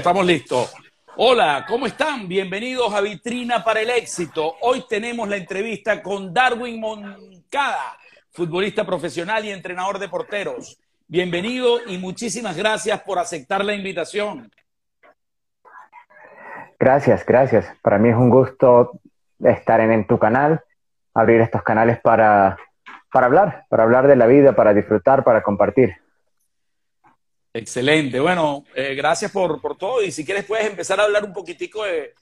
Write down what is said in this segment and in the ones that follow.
estamos listos. Hola, ¿cómo están? Bienvenidos a Vitrina para el Éxito. Hoy tenemos la entrevista con Darwin Moncada, futbolista profesional y entrenador de porteros. Bienvenido y muchísimas gracias por aceptar la invitación. Gracias, gracias. Para mí es un gusto estar en tu canal, abrir estos canales para hablar de la vida, para disfrutar, para compartir. Excelente. Bueno, gracias por todo. Y si quieres puedes empezar a hablar un poquitico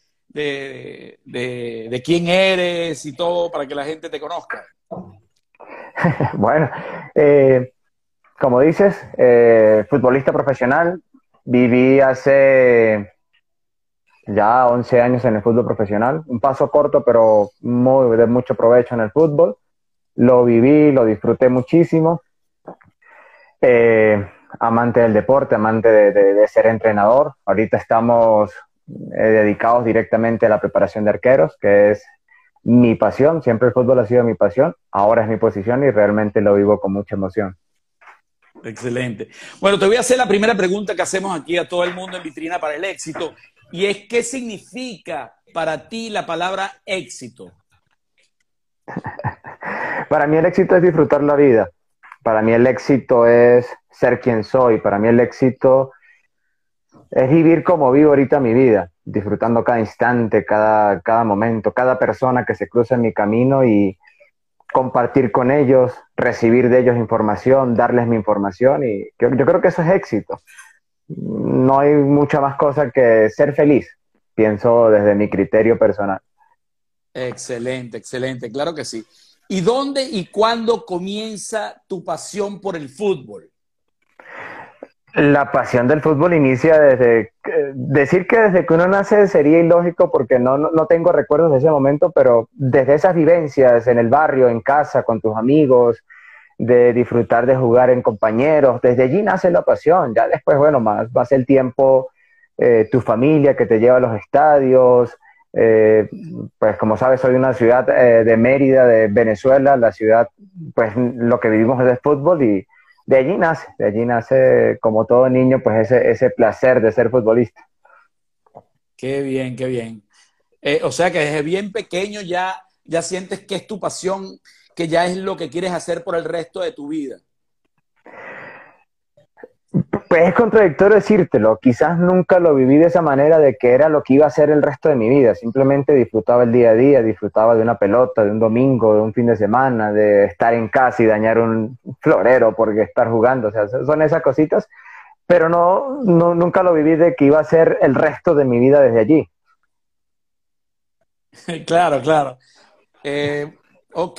de quién eres y todo para que la gente te conozca. Bueno, como dices, futbolista profesional, viví hace ya 11 años en el fútbol profesional, un paso corto pero de mucho provecho en el fútbol. Lo viví, lo disfruté muchísimo. Amante del deporte, amante de ser entrenador. Ahorita estamos dedicados directamente a la preparación de arqueros, que es mi pasión. Siempre el fútbol ha sido mi pasión. Ahora es mi posición y realmente lo vivo con mucha emoción. Excelente. Bueno, te voy a hacer la primera pregunta que hacemos aquí a todo el mundo en Vitrina para el Éxito, y es, ¿qué significa para ti la palabra éxito? Para mí el éxito es disfrutar la vida. Para mí el éxito es ser quien soy. Para mí el éxito es vivir como vivo ahorita mi vida, disfrutando cada instante, cada momento, cada persona que se cruza en mi camino y compartir con ellos, recibir de ellos información, darles mi información, y yo creo que eso es éxito. No hay mucha más cosa que ser feliz, pienso desde mi criterio personal. Excelente, excelente, claro que sí. ¿Y dónde y cuándo comienza tu pasión por el fútbol? La pasión del fútbol inicia decir que desde que uno nace sería ilógico porque no tengo recuerdos de ese momento, pero desde esas vivencias en el barrio, en casa, con tus amigos, de disfrutar de jugar en compañeros, desde allí nace la pasión. Ya después, bueno, más el tiempo, tu familia que te lleva a los estadios. eh, pues como sabes, soy de una ciudad de Mérida, de Venezuela. La ciudad, pues lo que vivimos es de fútbol y de allí nace como todo niño, pues ese placer de ser futbolista. Qué bien, qué bien. O sea que desde bien pequeño ya sientes que es tu pasión, que ya es lo que quieres hacer por el resto de tu vida. Pues es contradictorio decírtelo, quizás nunca lo viví de esa manera de que era lo que iba a ser el resto de mi vida, simplemente disfrutaba el día a día, disfrutaba de una pelota, de un domingo, de un fin de semana, de estar en casa y dañar un florero porque estar jugando, o sea, son esas cositas, pero nunca lo viví de que iba a ser el resto de mi vida desde allí. Claro, claro. Ok,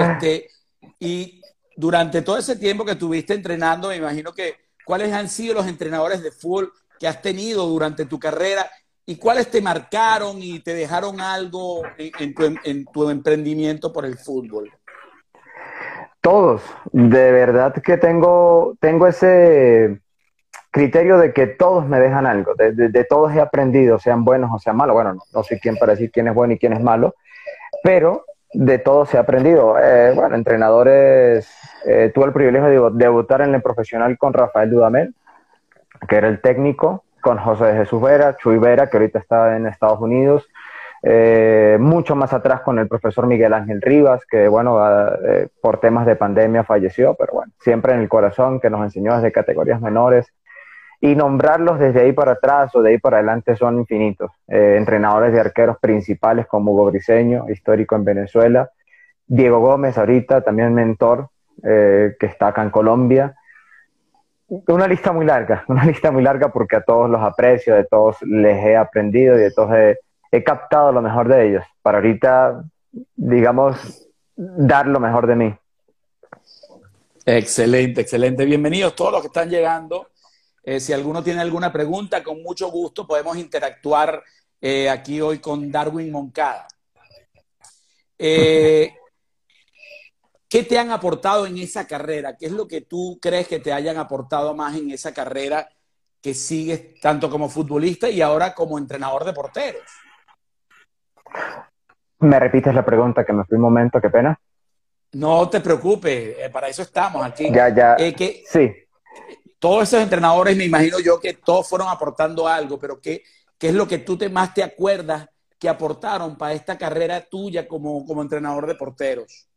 y durante todo ese tiempo que estuviste entrenando, me imagino que cuáles han sido los entrenadores de fútbol que has tenido durante tu carrera y cuáles te marcaron y te dejaron algo en tu emprendimiento por el fútbol. Todos, de verdad que tengo ese criterio de que todos me dejan algo, de todos he aprendido, sean buenos o sean malos. Bueno, no soy quien para decir quién es bueno y quién es malo, pero de todos he aprendido. Bueno, entrenadores, tuve el privilegio de debutar en el profesional con Rafael Dudamel, que era el técnico, con José de Jesús Vera, Chuy Vera, que ahorita está en Estados Unidos, mucho más atrás con el profesor Miguel Ángel Rivas, que bueno, por temas de pandemia falleció, pero bueno, siempre en el corazón, que nos enseñó desde categorías menores, y nombrarlos desde ahí para atrás o de ahí para adelante son infinitos. Entrenadores de arqueros principales como Hugo Briceño, histórico en Venezuela, Diego Gómez ahorita, también mentor, que está acá en Colombia. Una lista muy larga porque a todos los aprecio, de todos les he aprendido y de todos he captado lo mejor de ellos. Para ahorita, digamos, dar lo mejor de mí. Excelente, excelente. Bienvenidos todos los que están llegando. Si alguno tiene alguna pregunta, con mucho gusto podemos interactuar aquí hoy con Darwin Moncada. Eh, ¿Qué te han aportado en esa carrera? ¿Qué es lo que tú crees que te hayan aportado más en esa carrera que sigues tanto como futbolista y ahora como entrenador de porteros? ¿Me repites la pregunta que me fui un momento? Qué pena. No te preocupes, para eso estamos aquí. Ya, ¿Qué, sí. todos esos entrenadores, me imagino yo que todos fueron aportando algo, pero ¿qué es lo que tú más te acuerdas que aportaron para esta carrera tuya como entrenador de porteros?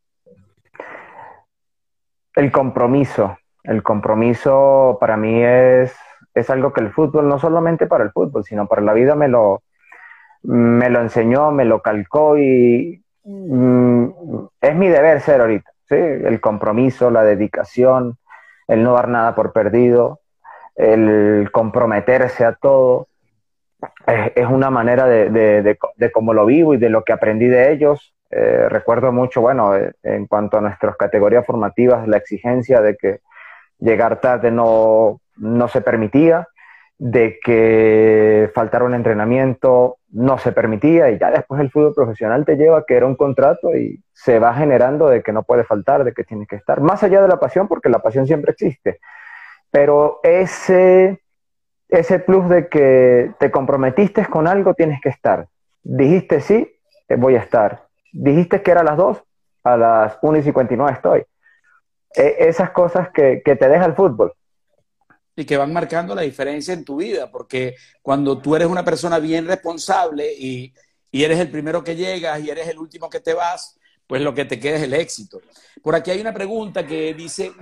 El compromiso. El compromiso para mí es algo que el fútbol, no solamente para el fútbol, sino para la vida me lo enseñó, me lo calcó y es mi deber ser ahorita, ¿sí? El compromiso, la dedicación, el no dar nada por perdido, el comprometerse a todo, es una manera de cómo lo vivo y de lo que aprendí de ellos. Recuerdo mucho, bueno, en cuanto a nuestras categorías formativas, la exigencia de que llegar tarde no se permitía, de que faltar un entrenamiento no se permitía, y ya después el fútbol profesional te lleva a que era un contrato y se va generando de que no puede faltar, de que tienes que estar, más allá de la pasión, porque la pasión siempre existe, pero ese plus de que te comprometiste con algo, tienes que estar. Dijiste sí, voy a estar. Dijiste que era a las 2, a las 1:59 estoy. Esas cosas que te deja el fútbol. Y que van marcando la diferencia en tu vida, porque cuando tú eres una persona bien responsable y eres el primero que llegas y eres el último que te vas, pues lo que te queda es el éxito. Por aquí hay una pregunta que dice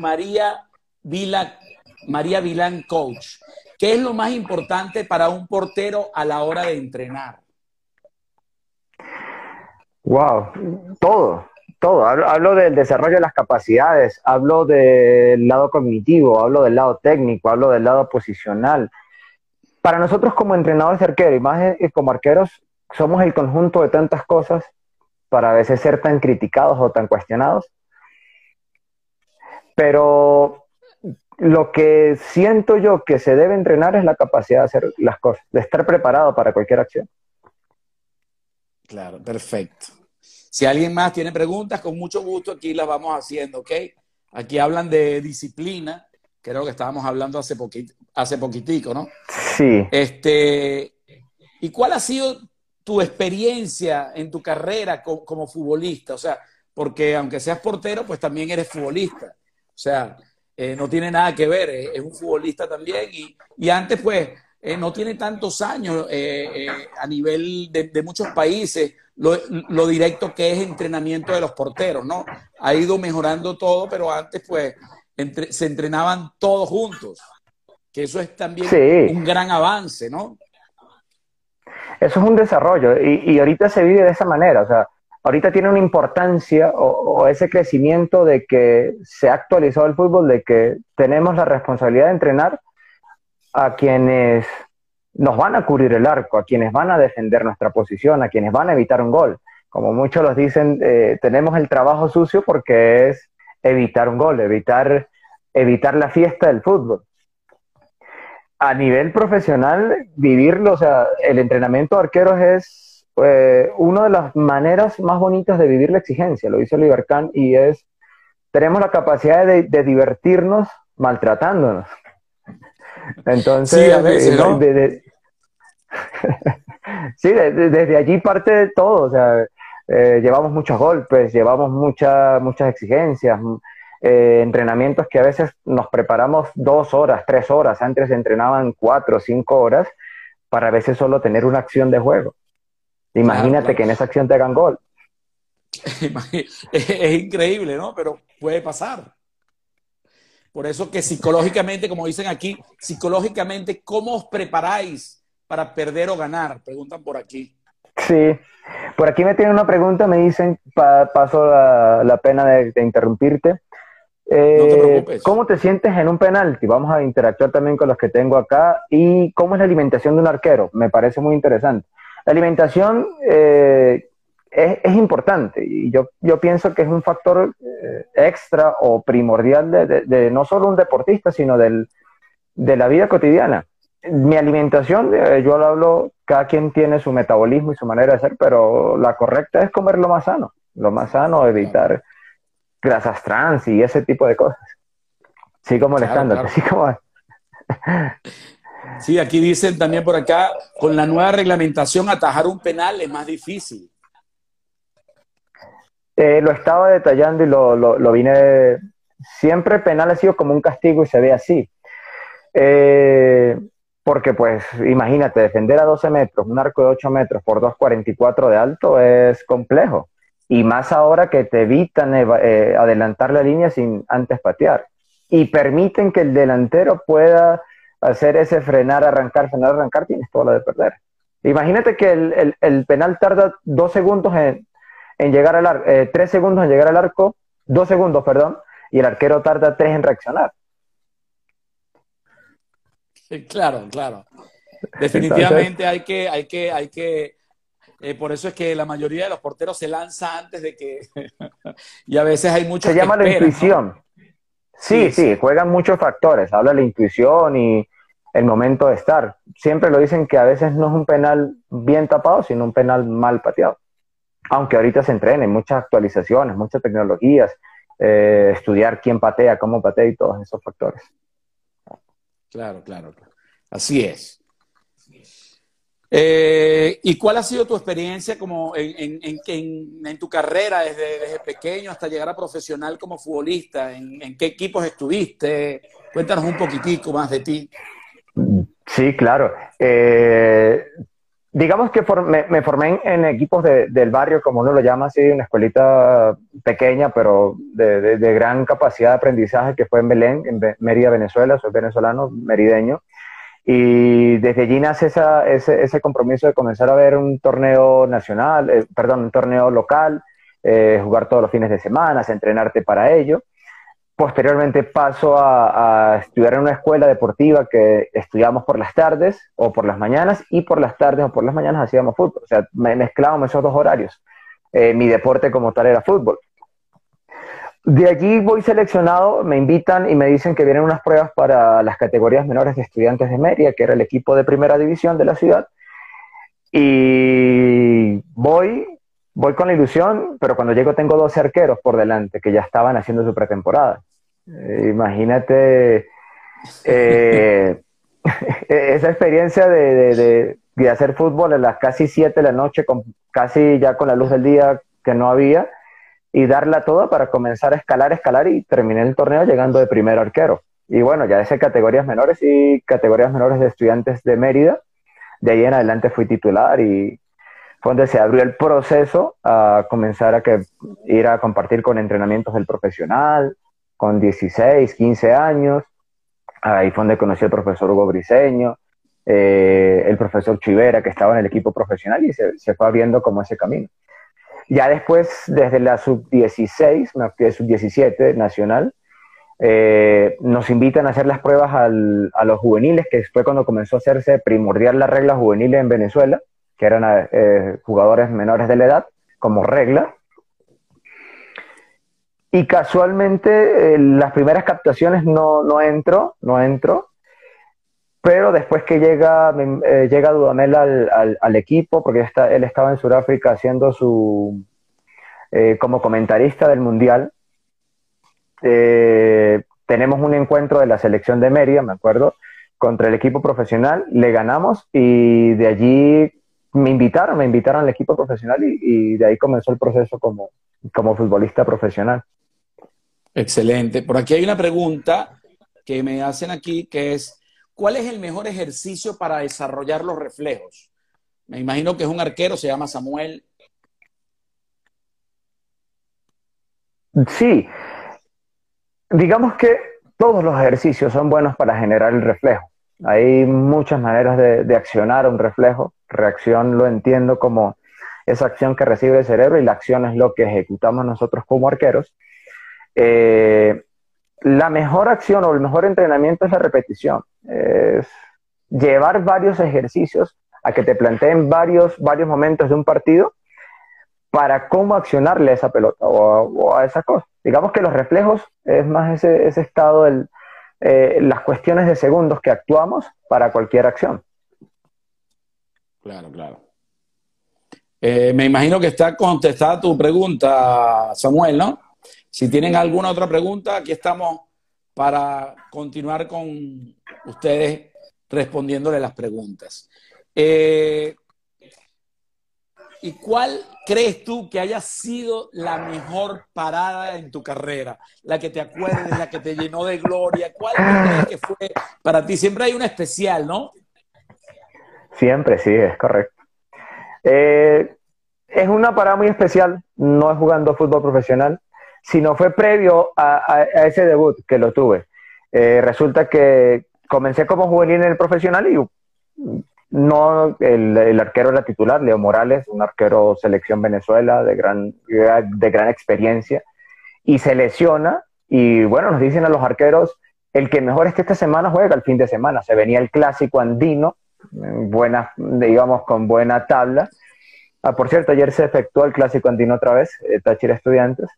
María Vilán Coach. ¿Qué es lo más importante para un portero a la hora de entrenar? Wow, todo. Hablo del desarrollo de las capacidades, hablo del lado cognitivo, hablo del lado técnico, hablo del lado posicional. Para nosotros como entrenadores de arquero y más como arqueros, somos el conjunto de tantas cosas para a veces ser tan criticados o tan cuestionados. Pero lo que siento yo que se debe entrenar es la capacidad de hacer las cosas, de estar preparado para cualquier acción. Claro, perfecto. Si alguien más tiene preguntas, con mucho gusto aquí las vamos haciendo, ¿ok? Aquí hablan de disciplina, creo que estábamos hablando hace poquitico, ¿no? Sí. ¿Y cuál ha sido tu experiencia en tu carrera como futbolista? O sea, porque aunque seas portero, pues también eres futbolista. O sea, no tiene nada que ver, es un futbolista también. Y antes, pues, no tiene tantos años a nivel de muchos países lo directo que es entrenamiento de los porteros, ¿no? Ha ido mejorando todo, pero antes, pues, se entrenaban todos juntos, que eso es también Sí, un gran avance, ¿no? eso es un desarrollo y ahorita se vive de esa manera, o sea, ahorita tiene una importancia o ese crecimiento de que se ha actualizado el fútbol, de que tenemos la responsabilidad de entrenar a quienes nos van a cubrir el arco, a quienes van a defender nuestra posición, a quienes van a evitar un gol. Como muchos los dicen, tenemos el trabajo sucio porque es evitar un gol, evitar la fiesta del fútbol. A nivel profesional, vivirlo, o sea, el entrenamiento de arqueros es una de las maneras más bonitas de vivir la exigencia, lo dice Oliver Kahn, y tenemos la capacidad de divertirnos maltratándonos. Sí, a Entonces, veces, ¿no? sí, desde allí parte de todo, o sea, llevamos muchos golpes, llevamos muchas exigencias, entrenamientos que a veces nos preparamos 2 horas, 3 horas, antes se entrenaban 4 o 5 horas para a veces solo tener una acción de juego. Claro, Imagínate claro. que en esa acción te hagan gol. Es increíble, ¿no? Pero puede pasar. Por eso que psicológicamente, como dicen aquí, psicológicamente, ¿cómo os preparáis para perder o ganar? Preguntan por aquí. Sí, por aquí me tienen una pregunta, me dicen, paso la pena de interrumpirte. No te preocupes. ¿Cómo te sientes en un penalti? Vamos a interactuar también con los que tengo acá. ¿Y cómo es la alimentación de un arquero? Me parece muy interesante. La alimentación es importante y yo pienso que es un factor extra o primordial de no solo un deportista, sino de la vida cotidiana. Mi alimentación, yo lo hablo, cada quien tiene su metabolismo y su manera de ser, pero la correcta es comer lo más sano, Claro, evitar grasas trans y ese tipo de cosas. Sigo claro, molestándote, claro. sigo. Sí, aquí dicen también por acá, con la nueva reglamentación, atajar un penal es más difícil. Lo estaba detallando y lo vine. Siempre penal ha sido como un castigo y se ve así. Eh, Porque pues imagínate, defender a 12 metros, un arco de 8 metros por 2,44 de alto es complejo. Y más ahora que te evitan adelantar la línea sin antes patear. Y permiten que el delantero pueda hacer ese frenar, arrancar, tienes toda la de perder. Imagínate que el penal tarda 2 segundos en llegar 3 segundos en llegar al arco, 2 segundos, perdón, y el arquero tarda 3 en reaccionar. Claro, claro. Entonces, Definitivamente por eso es que la mayoría de los porteros se lanza antes de que, y a veces hay muchos se que llama la esperan, ¿no? intuición. Sí, Sí, sí, sí, juegan muchos factores, habla la intuición y el momento de estar. Siempre lo dicen que a veces no es un penal bien tapado, sino un penal mal pateado. Aunque ahorita se entrenen muchas actualizaciones, muchas tecnologías, estudiar quién patea, cómo patea y todos esos factores. claro, claro, claro. Así es. ¿Y cuál ha sido tu experiencia como en tu carrera desde pequeño hasta llegar a profesional como futbolista? ¿En qué equipos estuviste? Cuéntanos un poquitico más de ti. Sí, claro. Digamos que me formé en equipos del barrio, como uno lo llama así, una escuelita pequeña, pero de gran capacidad de aprendizaje, que fue en Belén, Mérida, Venezuela. Soy venezolano, merideño. Y desde allí nace ese compromiso de comenzar a ver un torneo nacional, perdón, un torneo local, jugar todos los fines de semana, entrenarte para ello. Posteriormente paso a estudiar en una escuela deportiva que estudiamos por las tardes o por las mañanas, y por las tardes o por las mañanas hacíamos fútbol. O sea, mezclábamos esos dos horarios. Mi deporte como tal era fútbol. De allí voy seleccionado, me invitan y me dicen que vienen unas pruebas para las categorías menores de Estudiantes de Mérida, que era el equipo de primera división de la ciudad. Y voy con la ilusión, pero cuando llego tengo 12 arqueros por delante que ya estaban haciendo su pretemporada. Imagínate eh, esa experiencia de hacer fútbol a las casi 7 de la noche, casi ya con la luz del día que no había, y darla toda para comenzar a escalar, escalar, y terminé el torneo llegando de primer arquero. Y bueno, ya hice categorías menores y categorías menores de Estudiantes de Mérida. De ahí en adelante fui titular, y fue donde se abrió el proceso a comenzar ir a compartir con entrenamientos del profesional, con 16, 15 años. Ahí fue donde conocí al profesor Hugo Briseño, el profesor Chivera, que estaba en el equipo profesional, y se fue abriendo como ese camino. Ya después, desde la sub-16, sub-17 nacional, nos invitan a hacer las pruebas a los juveniles, que fue cuando comenzó a hacerse primordial la regla juvenil en Venezuela, que eran jugadores menores de la edad, como regla. Y casualmente, las primeras captaciones no entro, pero después que llega Dudamel al equipo, porque él estaba en Sudáfrica haciendo como comentarista del Mundial. Tenemos un encuentro de la selección de Mérida, me acuerdo, contra el equipo profesional, le ganamos, y de allí me invitaron al equipo profesional, y de ahí comenzó el proceso como futbolista profesional. Excelente. Por aquí hay una pregunta que me hacen aquí que es, ¿cuál es el mejor ejercicio para desarrollar los reflejos? Me imagino que es un arquero, se llama Samuel. Sí, digamos que todos los ejercicios son buenos para generar el reflejo. Hay muchas maneras de accionar un reflejo. Reacción lo entiendo como esa acción que recibe el cerebro, y la acción es lo que ejecutamos nosotros como arqueros. Eh, la mejor acción o el mejor entrenamiento es la repetición. Es llevar varios ejercicios a que te planteen varios momentos de un partido para cómo accionarle a esa pelota o a esa cosa. Digamos que los reflejos es más ese estado, las cuestiones de segundos que actuamos para cualquier acción. Claro, claro. Me imagino que está contestada tu pregunta, Samuel, ¿no? Si tienen alguna otra pregunta, aquí estamos para continuar con ustedes respondiéndole las preguntas. Eh, ¿Y cuál crees tú que haya sido la mejor parada en tu carrera? La que te acuerdes, la que te llenó de gloria. ¿Cuál tú crees que fue para ti? Siempre hay una especial, ¿no? Siempre, sí, es correcto. Es una parada muy especial, no es jugando fútbol profesional, sino fue previo a ese debut que lo tuve. Resulta que comencé como juvenil en el profesional y no el arquero era titular, Leo Morales, un arquero selección Venezuela de gran experiencia, y se lesiona y bueno, nos dicen a los arqueros, el que mejor es que esta semana juega el fin de semana. Se venía el clásico andino, buena, digamos, con buena tabla. Por cierto, ayer se efectuó el clásico andino otra vez, Táchira Estudiantes,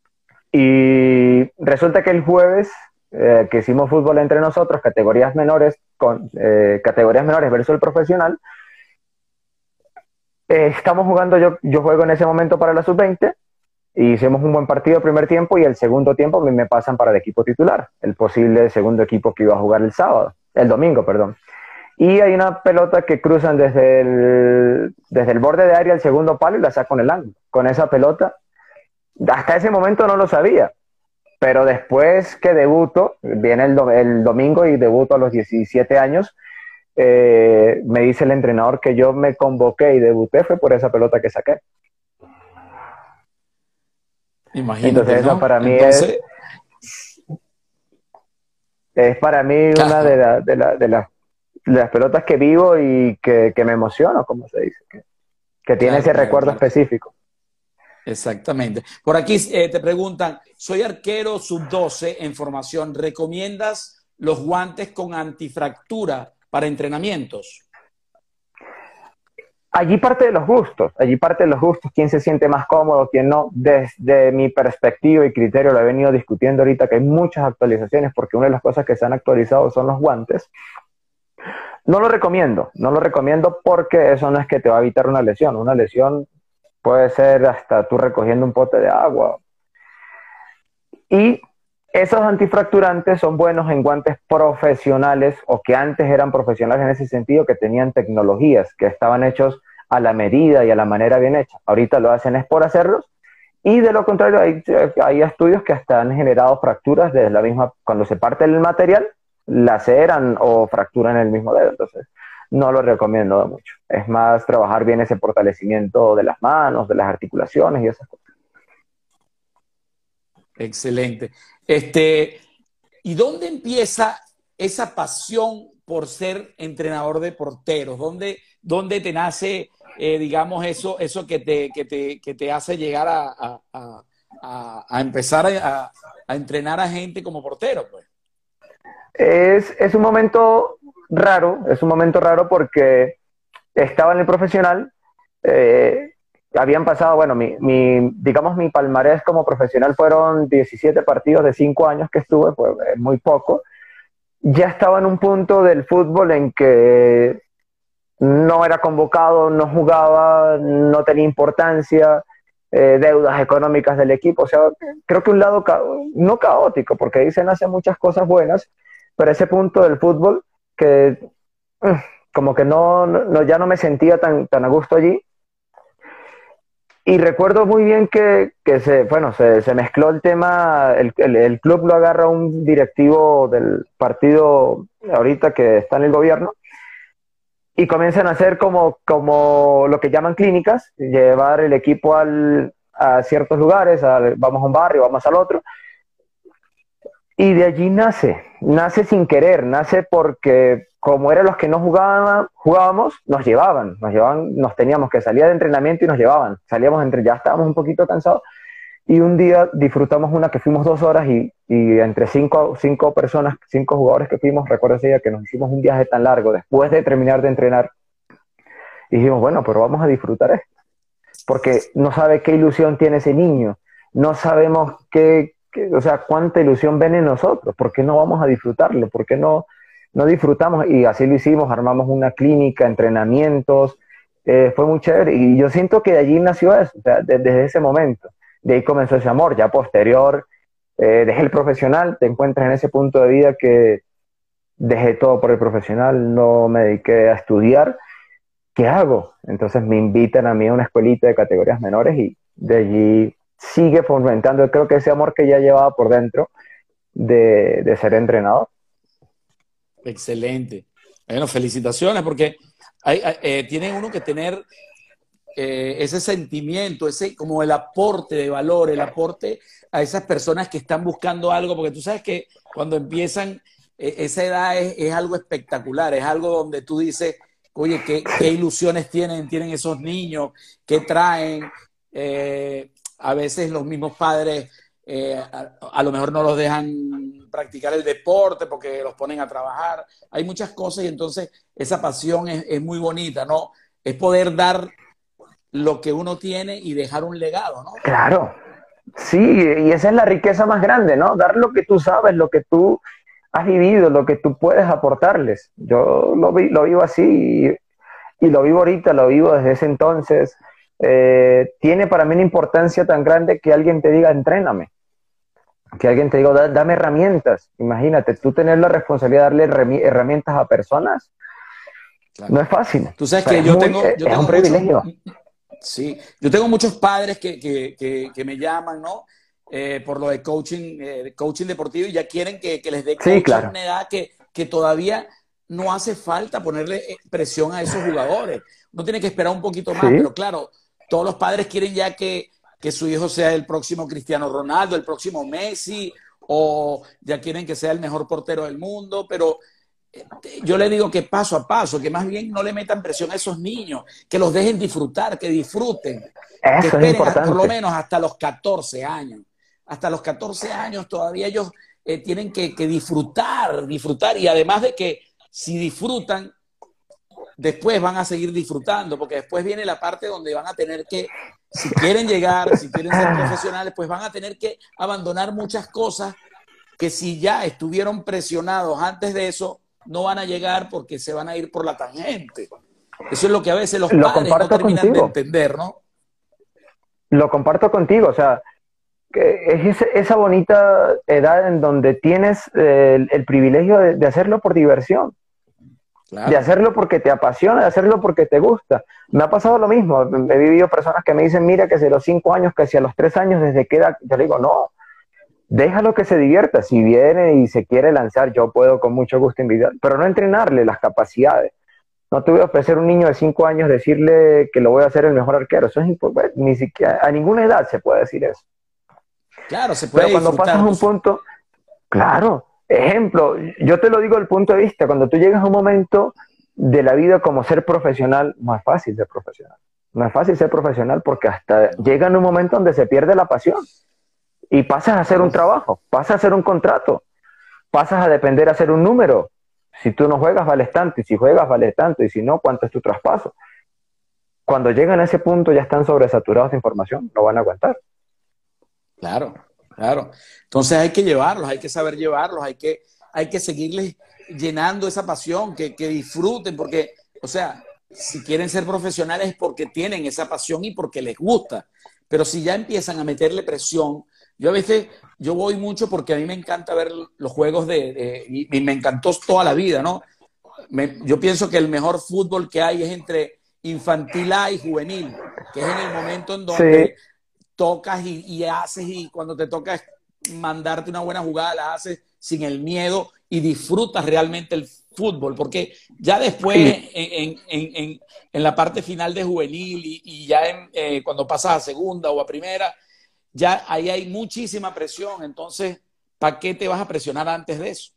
y resulta que el jueves que hicimos fútbol entre nosotros, categorías menores versus el profesional, estamos jugando, yo juego en ese momento para la sub-20, y hicimos un buen partido el primer tiempo y el segundo tiempo me pasan para el equipo titular, el posible segundo equipo que iba a jugar el domingo, perdón. Y hay una pelota que cruzan desde el borde de área al segundo palo y la saco en el ángulo. Con esa pelota, hasta ese momento no lo sabía, pero después que debuto, viene el domingo y debuto a los 17 años, me dice el entrenador que yo me convoqué y debuté fue por esa pelota que saqué. Imagínate, entonces esa ¿no? para mí Entonces, es para mí una claro, de las pelotas que vivo y que me emociono, como se dice, que tiene claro, ese claro, recuerdo claro. específico. Exactamente. Por aquí te preguntan, soy arquero sub-12 en formación, ¿recomiendas los guantes con antifractura para entrenamientos? Allí parte de los gustos, quién se siente más cómodo, quién no. Desde mi perspectiva y criterio, lo he venido discutiendo ahorita, que hay muchas actualizaciones, porque una de las cosas que se han actualizado son los guantes. No lo recomiendo porque eso no es que te va a evitar una lesión puede ser hasta tú recogiendo un pote de agua. Y esos antifracturantes son buenos en guantes profesionales o que antes eran profesionales en ese sentido, que tenían tecnologías, que estaban hechos a la medida y a la manera bien hecha. Ahorita lo hacen es por hacerlos y de lo contrario hay estudios que hasta han generado fracturas desde la misma, cuando se parte el material, laceran o fracturan el mismo dedo. Entonces no lo recomiendo mucho. Es más trabajar bien ese fortalecimiento de las manos, de las articulaciones y esas cosas. Excelente. ¿Y dónde empieza esa pasión por ser entrenador de porteros? ¿Dónde te nace, digamos, eso que te hace llegar a empezar a entrenar a gente como portero, pues? Es un momento raro porque estaba en el profesional, habían pasado, bueno, digamos mi palmarés como profesional fueron 17 partidos de 5 años que estuve, pues muy poco. Ya estaba en un punto del fútbol en que no era convocado, no jugaba, no tenía importancia, deudas económicas del equipo, o sea, creo que un lado no caótico, porque ahí se nacen muchas cosas buenas, pero ese punto del fútbol que mm, como que ya no me sentía tan a gusto allí. Y recuerdo muy bien que se mezcló el tema, el club lo agarra un directivo del partido ahorita que está en el gobierno y comienzan a hacer como lo que llaman clínicas, llevar el equipo a ciertos lugares, vamos a un barrio, vamos al otro, y de allí nace sin querer, nace porque como eran los que no jugábamos, nos teníamos que salir de entrenamiento y nos llevaban, ya estábamos un poquito cansados, y un día disfrutamos una que fuimos 2 horas y entre cinco personas, 5 jugadores que fuimos, recuerdo ese día que nos hicimos un viaje tan largo después de terminar de entrenar, y dijimos, bueno, pero vamos a disfrutar esto, porque no sabe qué ilusión tiene ese niño, no sabemos o sea, cuánta ilusión ven en nosotros, ¿por qué no vamos a disfrutarlo? ¿Por qué no disfrutamos? Y así lo hicimos, armamos una clínica, entrenamientos, fue muy chévere, y yo siento que de allí nació eso, o sea, desde ese momento, de ahí comenzó ese amor, ya posterior, dejé el profesional, te encuentras en ese punto de vida que dejé todo por el profesional, no me dediqué a estudiar, ¿qué hago? Entonces me invitan a mí a una escuelita de categorías menores y de allí sigue fomentando, creo que ese amor que ya llevaba por dentro de ser entrenador. Excelente. Bueno, felicitaciones, porque tiene uno que tener ese sentimiento, ese como el aporte de valor, el aporte a esas personas que están buscando algo, porque tú sabes que cuando empiezan, esa edad es algo espectacular, es algo donde tú dices, oye, qué ilusiones tienen esos niños, qué traen. A veces los mismos padres a lo mejor no los dejan practicar el deporte porque los ponen a trabajar. Hay muchas cosas y entonces esa pasión es muy bonita, ¿no? Es poder dar lo que uno tiene y dejar un legado, ¿no? Claro, sí, y esa es la riqueza más grande, ¿no? Dar lo que tú sabes, lo que tú has vivido, lo que tú puedes aportarles. Yo lo vivo así y lo vivo ahorita, lo vivo desde ese entonces. Tiene para mí una importancia tan grande que alguien te diga, entréname, que alguien te diga, dame herramientas. Imagínate, tú tener la responsabilidad de darle herramientas a personas, Claro. no es fácil. Tú sabes O sea, que yo es un tengo muchos, privilegio. sí, yo tengo muchos padres que me llaman, ¿no? Por lo de coaching deportivo y ya quieren que les dé Sí, coaching a claro. una edad que todavía no hace falta ponerle presión a esos jugadores. Uno tiene que esperar un poquito más, Sí, pero claro, todos los padres quieren ya que su hijo sea el próximo Cristiano Ronaldo, el próximo Messi, o ya quieren que sea el mejor portero del mundo, pero yo le digo que paso a paso, que más bien no le metan presión a esos niños, que los dejen disfrutar, que disfruten, que eso es esperen por lo importante. menos hasta los 14 años. Hasta los 14 años todavía ellos tienen que disfrutar, disfrutar, y además de que si disfrutan, después van a seguir disfrutando, porque después viene la parte donde van a tener que, si quieren llegar, si quieren ser profesionales, pues van a tener que abandonar muchas cosas que si ya estuvieron presionados antes de eso, no van a llegar porque se van a ir por la tangente. Eso es lo que a veces los Lo padres no comparto terminan de contigo, entender, ¿no? lo comparto contigo, o sea, que es esa bonita edad en donde tienes el privilegio de hacerlo por diversión, de Claro. hacerlo porque te apasiona, de hacerlo porque te gusta. Me ha pasado lo mismo, he vivido personas que me dicen, mira, que si a los 5 años, que si a los 3 años, desde qué edad, yo le digo, no, déjalo que se divierta, si viene y se quiere lanzar, yo puedo con mucho gusto invitar, pero no entrenarle las capacidades. No te voy a ofrecer a un niño de 5 años decirle que lo voy a hacer el mejor arquero, eso es imposible, ni siquiera, a ninguna edad se puede decir eso. Claro, se Pero puede cuando pasas disfrutar. a un punto, claro, ejemplo, yo te lo digo desde el punto de vista, cuando tú llegas a un momento de la vida como ser profesional, no es fácil ser profesional. No es fácil ser profesional porque hasta No, llega en un momento donde se pierde la pasión y pasas a hacer un claro, trabajo, pasas a hacer un contrato, pasas a depender a hacer un número. Si tú no juegas, vales tanto, y si juegas, vales tanto, y si no, ¿cuánto es tu traspaso? Cuando llegan a ese punto ya están sobresaturados de información, no van a aguantar. claro, claro. Entonces hay que llevarlos, hay que saber llevarlos, hay que seguirles llenando esa pasión, que disfruten, porque, o sea, si quieren ser profesionales es porque tienen esa pasión y porque les gusta. Pero si ya empiezan a meterle presión, yo a veces, yo voy mucho porque a mí me encanta ver los juegos y me encantó toda la vida, ¿no? Yo pienso que el mejor fútbol que hay es entre infantil A y juvenil, que es en el momento en Sí, donde tocas y haces, y cuando te toca mandarte una buena jugada, la haces sin el miedo y disfrutas realmente el fútbol, porque ya después y en la parte final de juvenil y ya cuando pasas a segunda o a primera, ya ahí hay muchísima presión, entonces, ¿para qué te vas a presionar antes de eso?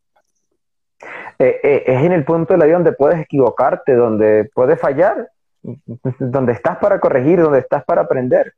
es en el punto de la vida donde puedes equivocarte, donde puedes fallar, donde estás para corregir, donde estás para aprender.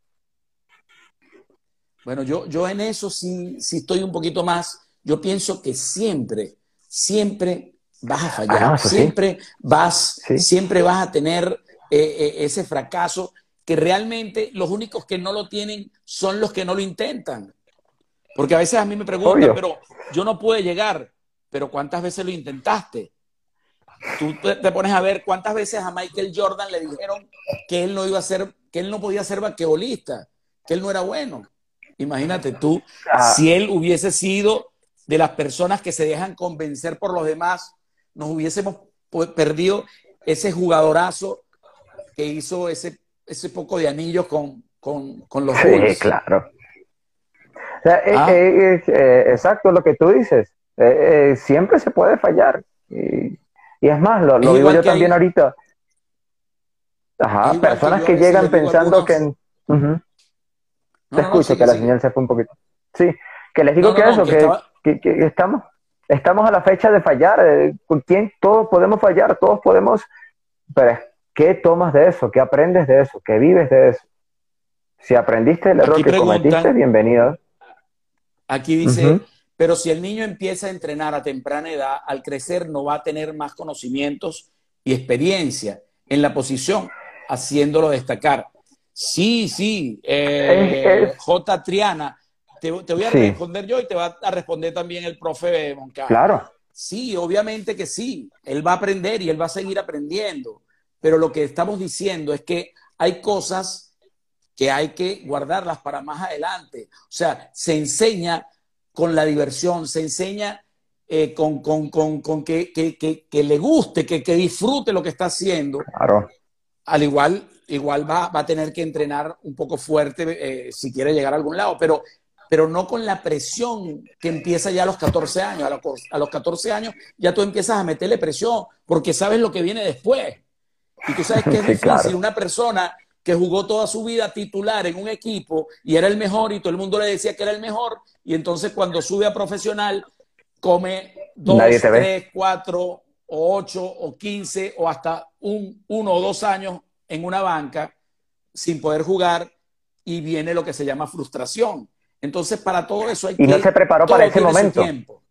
Bueno, yo en eso sí estoy un poquito más. Yo pienso que siempre vas a Ah, no, fallar, eso sí, sí. siempre vas a tener ese fracaso, que realmente los únicos que no lo tienen son los que no lo intentan. Porque a veces a mí me preguntan, Obvio. pero yo no pude llegar, pero ¿cuántas veces lo intentaste? Tú te pones a ver cuántas veces a Michael Jordan le dijeron que él no iba a ser, que él no podía ser basquetbolista, que él no era bueno. Imagínate tú, Ah, si él hubiese sido de las personas que se dejan convencer por los demás, nos hubiésemos perdido ese jugadorazo que hizo ese poco de anillos con los Sí, Bulls. claro. O sea, ¿Ah? exacto lo que tú dices. Siempre se puede fallar. Y es más, Es lo digo igual yo que también hay, ahorita. es Ajá, igual que personas yo a que veces llegan les digo a pensando algunos, que... Ujú. no, Te no, no, escucho, que sigue, la sigue. señal se fue un poquito. Sí, que les No, digo no, que no, eso, que estaba, que estamos a la fecha de fallar. ¿Con quién? Todos podemos fallar, todos podemos... Pero ¿qué tomas de eso? ¿Qué aprendes de eso? ¿Qué vives de eso? Si aprendiste el error aquí que cometiste, preguntan, bienvenido. aquí Ujú. dice, pero si el niño empieza a entrenar a temprana edad, al crecer no va a tener más conocimientos y experiencia en la posición, haciéndolo destacar. Sí, sí, Es, J. Triana, te voy a sí, responder yo y te va a responder también el profe Moncada. claro, Sí, obviamente que sí, él va a aprender y él va a seguir aprendiendo, pero lo que estamos diciendo es que hay cosas que hay que guardarlas para más adelante. O sea, se enseña con la diversión, se enseña con que le guste, que disfrute lo que está haciendo. claro. Al igual va a tener que entrenar un poco fuerte si quiere llegar a algún lado, pero no con la presión que empieza ya a los 14 años. A los 14 años ya tú empiezas a meterle presión porque sabes lo que viene después. Y tú sabes que es Sí, difícil claro. una persona que jugó toda su vida titular en un equipo y era el mejor y todo el mundo le decía que era el mejor y entonces cuando sube a profesional come Nadie te dos, ve. tres, cuatro o 8 o 15 o hasta 1 o 2 años en una banca sin poder jugar y viene lo que se llama frustración. Entonces para todo eso hay Y no se preparó para todo ese tiene su momento. tiempo.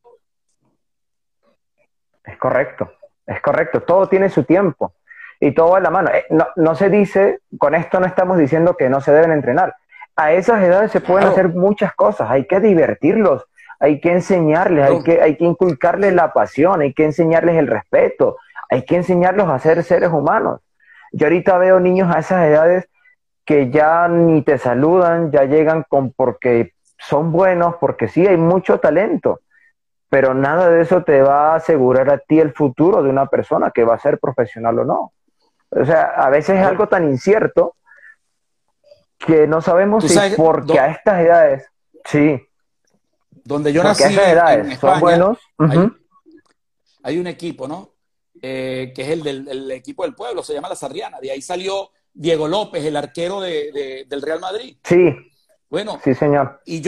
Es correcto, es correcto. Todo tiene su tiempo y todo va en la mano. No, no se dice, con esto no estamos diciendo que no se deben entrenar. A esas edades se pueden hacer Claro, muchas cosas. Hay que divertirlos, hay que enseñarles, claro. hay que inculcarles la pasión, hay que enseñarles el respeto, hay que enseñarlos a ser seres humanos. Yo ahorita veo niños a esas edades que ya ni te saludan, ya llegan con porque son buenos, porque sí, hay mucho talento, pero nada de eso te va a asegurar a ti el futuro de una persona que va a ser profesional o no. O sea, a veces es Claro. algo tan incierto que no sabemos Tú si sabes, porque a estas edades, sí, donde yo porque a nací esas edades en son España, buenos, hay, uh-huh, hay un equipo, ¿no? Que es el equipo del pueblo, se llama La Sarriana. De ahí salió Diego López, el arquero del Real Madrid. sí, Bueno, sí señor, y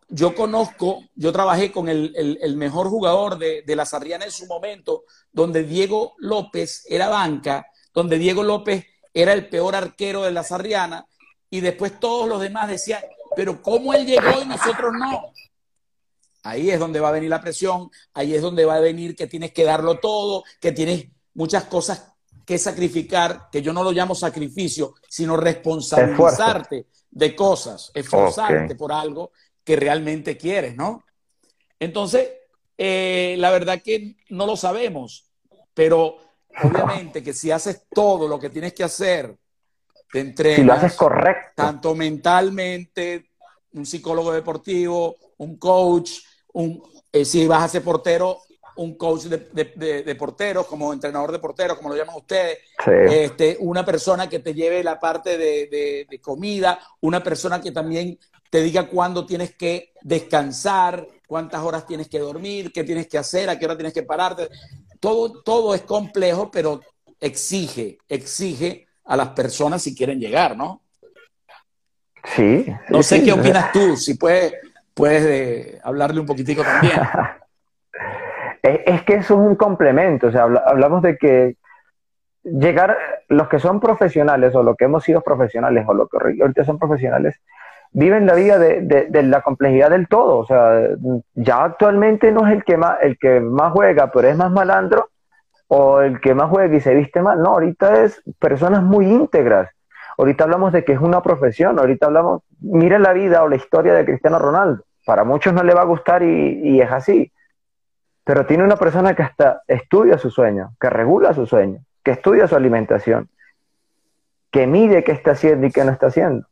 yo trabajé con el mejor jugador de La Sarriana en su momento, donde Diego López era banca, donde Diego López era el peor arquero de La Sarriana, y después todos los demás decían, pero ¿cómo él llegó y nosotros no? Ahí es donde va a venir la presión, ahí es donde va a venir que tienes que darlo todo, que tienes muchas cosas que sacrificar, que yo no lo llamo sacrificio, sino esfuerzo. responsabilizarte de cosas, Ok, esforzarte por algo que realmente quieres, ¿no? Entonces, la verdad que no lo sabemos, pero no, obviamente que si haces todo lo que tienes que hacer, te si lo haces entrenas, correcto, tanto mentalmente, un psicólogo deportivo, un coach, si vas a ser portero, un coach de porteros, como entrenador de porteros, como lo llaman ustedes, sí, una persona que te lleve la parte de comida, una persona que también te diga cuándo tienes que descansar, cuántas horas tienes que dormir, qué tienes que hacer, a qué hora tienes que pararte. Todo es complejo, pero exige a las personas si quieren llegar, ¿no? sí, No sí, sé sí. qué opinas tú, si puedes hablarle un poquitico también. Es que eso es un complemento, o sea, hablamos de que llegar, los que son profesionales o los que hemos sido profesionales o los que ahorita son profesionales, viven la vida de la complejidad del todo, o sea, ya actualmente no es el que más juega, pero es más malandro, o el que más juega y se viste mal, no, ahorita es personas muy íntegras, ahorita hablamos de que es una profesión, ahorita hablamos, mira la vida o la historia de Cristiano Ronaldo, para muchos no le va a gustar y es así, pero tiene una persona que hasta estudia su sueño, que regula su sueño, que estudia su alimentación, que mide qué está haciendo y qué no está haciendo.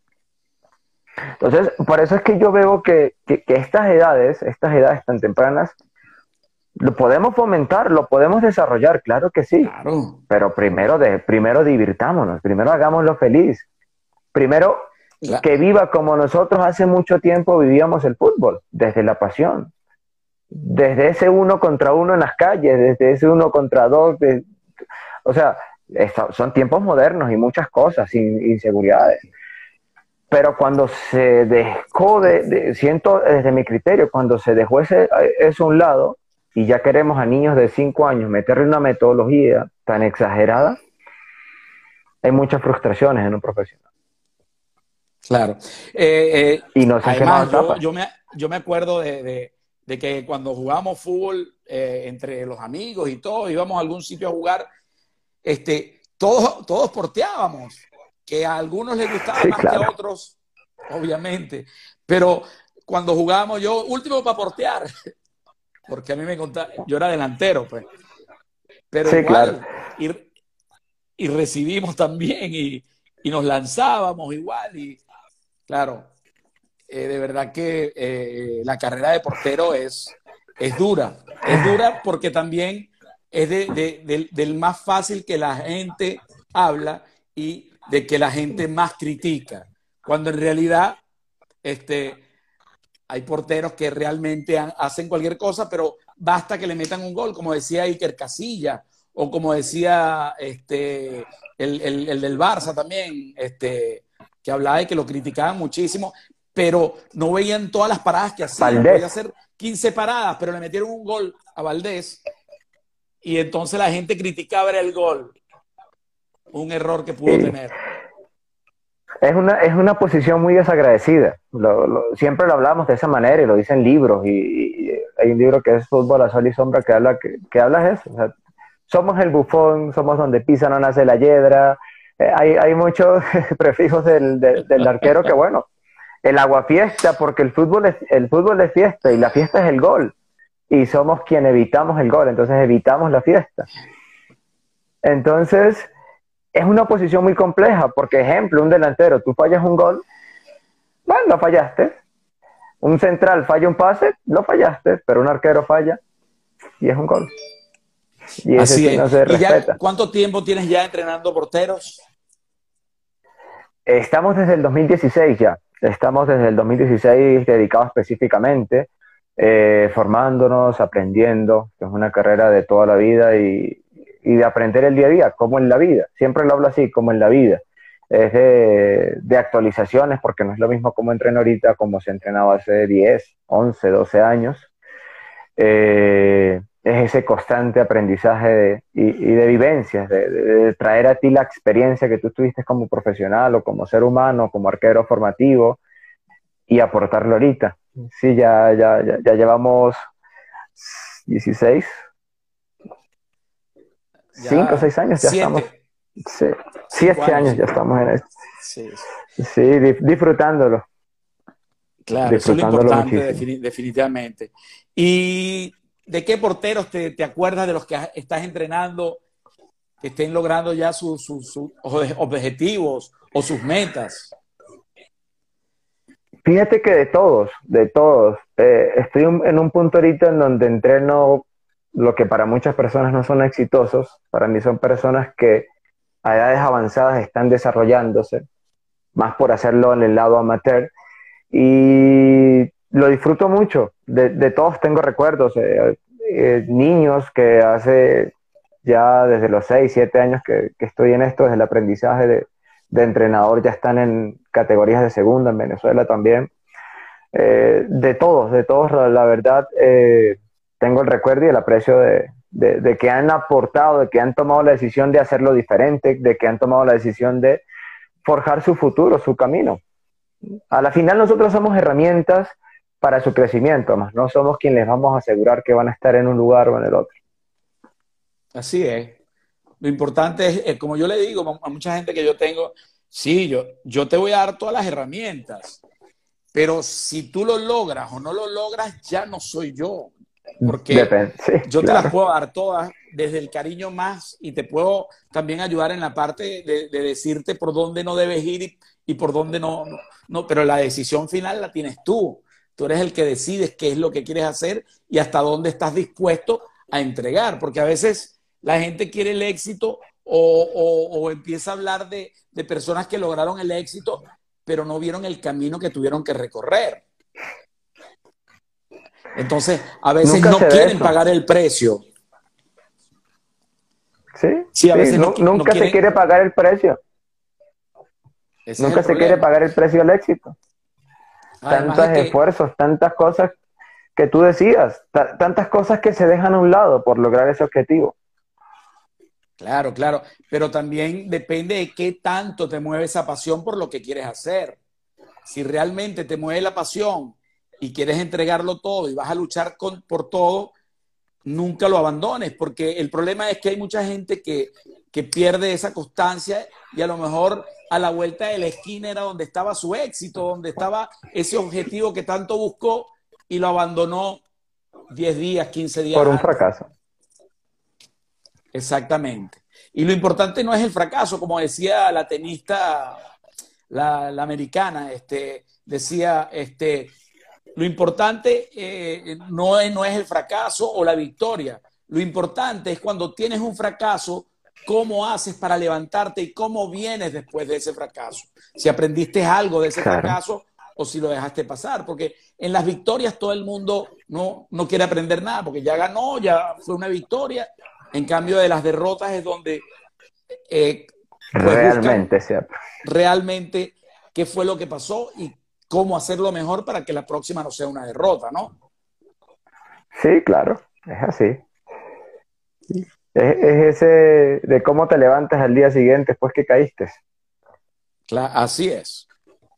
Entonces, por eso es que yo veo que estas edades tan tempranas, Lo podemos fomentar, lo podemos desarrollar, claro que sí, Claro. pero primero divirtámonos, primero hagámoslo feliz, primero Cla- que viva como nosotros hace mucho tiempo vivíamos el fútbol, desde la pasión, desde ese uno contra uno en las calles, desde ese uno contra dos, o sea, son tiempos modernos y muchas cosas, inseguridades. Pero cuando se dejó siento desde mi criterio, cuando se dejó eso a un lado y ya queremos a niños de 5 años meterle una metodología tan exagerada, hay muchas frustraciones en un profesional. Claro. Y no se han quemado Además, etapas. yo me acuerdo de que cuando jugábamos fútbol entre los amigos y todos, íbamos a algún sitio a jugar, todos porteábamos, que a algunos les gustaba Sí, más que a claro. otros, obviamente, pero cuando jugábamos yo, último para portear, porque a mí me contaba, yo era delantero, pues, pero Sí, claro. igual, y recibimos también, y nos lanzábamos igual, y claro, de verdad que la carrera de portero es dura porque también es del más fácil que la gente habla y de que la gente más critica, cuando en realidad este, hay porteros que realmente hacen cualquier cosa, pero basta que le metan un gol, como decía Iker Casillas, o como decía el del Barça también, que hablaba de que lo criticaban muchísimo, pero no veían todas las paradas que hacía. Valdés. Podía hacer 15 paradas, pero le metieron un gol a Valdés y entonces la gente criticaba el gol, un error que pudo Sí. tener. Es una posición muy desagradecida. Siempre lo hablamos de esa manera y lo dicen libros. Y hay un libro que es Fútbol a Sol y Sombra que habla eso. O sea, somos el bufón, somos donde pisa no nace la hiedra. Hay muchos prefijos del arquero que, bueno, el aguafiesta, porque el fútbol es fiesta y la fiesta es el gol. Y somos quien evitamos el gol, entonces evitamos la fiesta. Entonces, es una posición muy compleja, porque ejemplo, un delantero, tú fallas un gol, bueno, lo fallaste. Un central falla un pase, lo fallaste, pero un arquero falla y es un gol. Y ese Así sí no es. se ¿Y ya respeta. cuánto tiempo tienes ya entrenando porteros? Estamos desde el 2016 ya. Estamos desde el 2016 dedicados específicamente, formándonos, aprendiendo, que es una carrera de toda la vida y de aprender el día a día, como en la vida. Siempre lo hablo así, como en la vida. Es de actualizaciones, porque no es lo mismo como entreno ahorita como se entrenaba hace 10, 11, 12 años. Es ese constante aprendizaje y de vivencias, de traer a ti la experiencia que tú tuviste como profesional o como ser humano, como arquero formativo y aportarlo ahorita. Sí, ya llevamos 16, 5 o Ya 6 años ya estamos, siete, sí, cinco 7 años, años ya 5 años. estamos en esto. Sí, Sí, disfrutándolo, claro, eso es lo disfrutándolo importante muchísimo. definitivamente. ¿Y de qué porteros te acuerdas de los que estás entrenando que estén logrando ya sus objetivos o sus metas? Fíjate que de todos. Estoy en un punto ahorita en donde entreno lo que para muchas personas no son exitosos, para mí son personas que a edades avanzadas están desarrollándose, más por hacerlo en el lado amateur, y lo disfruto mucho. De todos tengo recuerdos, niños que hace ya desde los 6 7 años que estoy en esto, desde el aprendizaje de entrenador, ya están en categorías de segunda en Venezuela también. De todos, la verdad, tengo el recuerdo y el aprecio de que han aportado, de que han tomado la decisión de hacerlo diferente, de que han tomado la decisión de forjar su futuro, su camino. A la final nosotros somos herramientas para su crecimiento, más no somos quienes les vamos a asegurar que van a estar en un lugar o en el otro. Así es. Lo importante es, como yo le digo a mucha gente que yo tengo, sí, yo te voy a dar todas las herramientas, pero si tú lo logras o no lo logras, ya no soy yo, porque Depende, sí, yo te las claro. puedo dar todas desde el cariño más y te puedo también ayudar en la parte de decirte por dónde no debes ir y por dónde no, pero la decisión final la tienes tú. tú eres el que decides qué es lo que quieres hacer y hasta dónde estás dispuesto a entregar, porque a veces la gente quiere el éxito o empieza a hablar de personas que lograron el éxito, pero no vieron el camino que tuvieron que recorrer. Entonces, a veces Nunca no se ve quieren eso. pagar el precio. Sí, Sí, a sí, veces no nunca se quieren. quiere pagar el precio. Ese es el Nunca se quiere problema. pagar el precio del éxito. Además Tantos de que, esfuerzos, tantas cosas que tú decías, tantas cosas que se dejan a un lado por lograr ese objetivo. claro, claro, pero también depende de qué tanto te mueve esa pasión por lo que quieres hacer. Si realmente te mueve la pasión y quieres entregarlo todo y vas a luchar por todo, nunca lo abandones, porque el problema es que hay mucha gente que pierde esa constancia y a lo mejor a la vuelta de la esquina era donde estaba su éxito, donde estaba ese objetivo que tanto buscó y lo abandonó 10 días, 15 días Por un antes. fracaso. Exactamente. Y lo importante no es el fracaso, como decía la tenista, la americana, decía, lo importante no es el fracaso o la victoria. Lo importante es cuando tienes un fracaso, cómo haces para levantarte y cómo vienes después de ese fracaso. Si aprendiste algo de ese Claro. fracaso o si lo dejaste pasar. Porque en las victorias todo el mundo no quiere aprender nada, porque ya ganó, ya fue una victoria. En cambio de las derrotas es donde eh, pues buscan Realmente, cierto. realmente qué fue lo que pasó y cómo hacerlo mejor para que la próxima no sea una derrota, ¿no? Sí, claro, es así. Es ese de cómo te levantas al día siguiente después que caíste. Así es.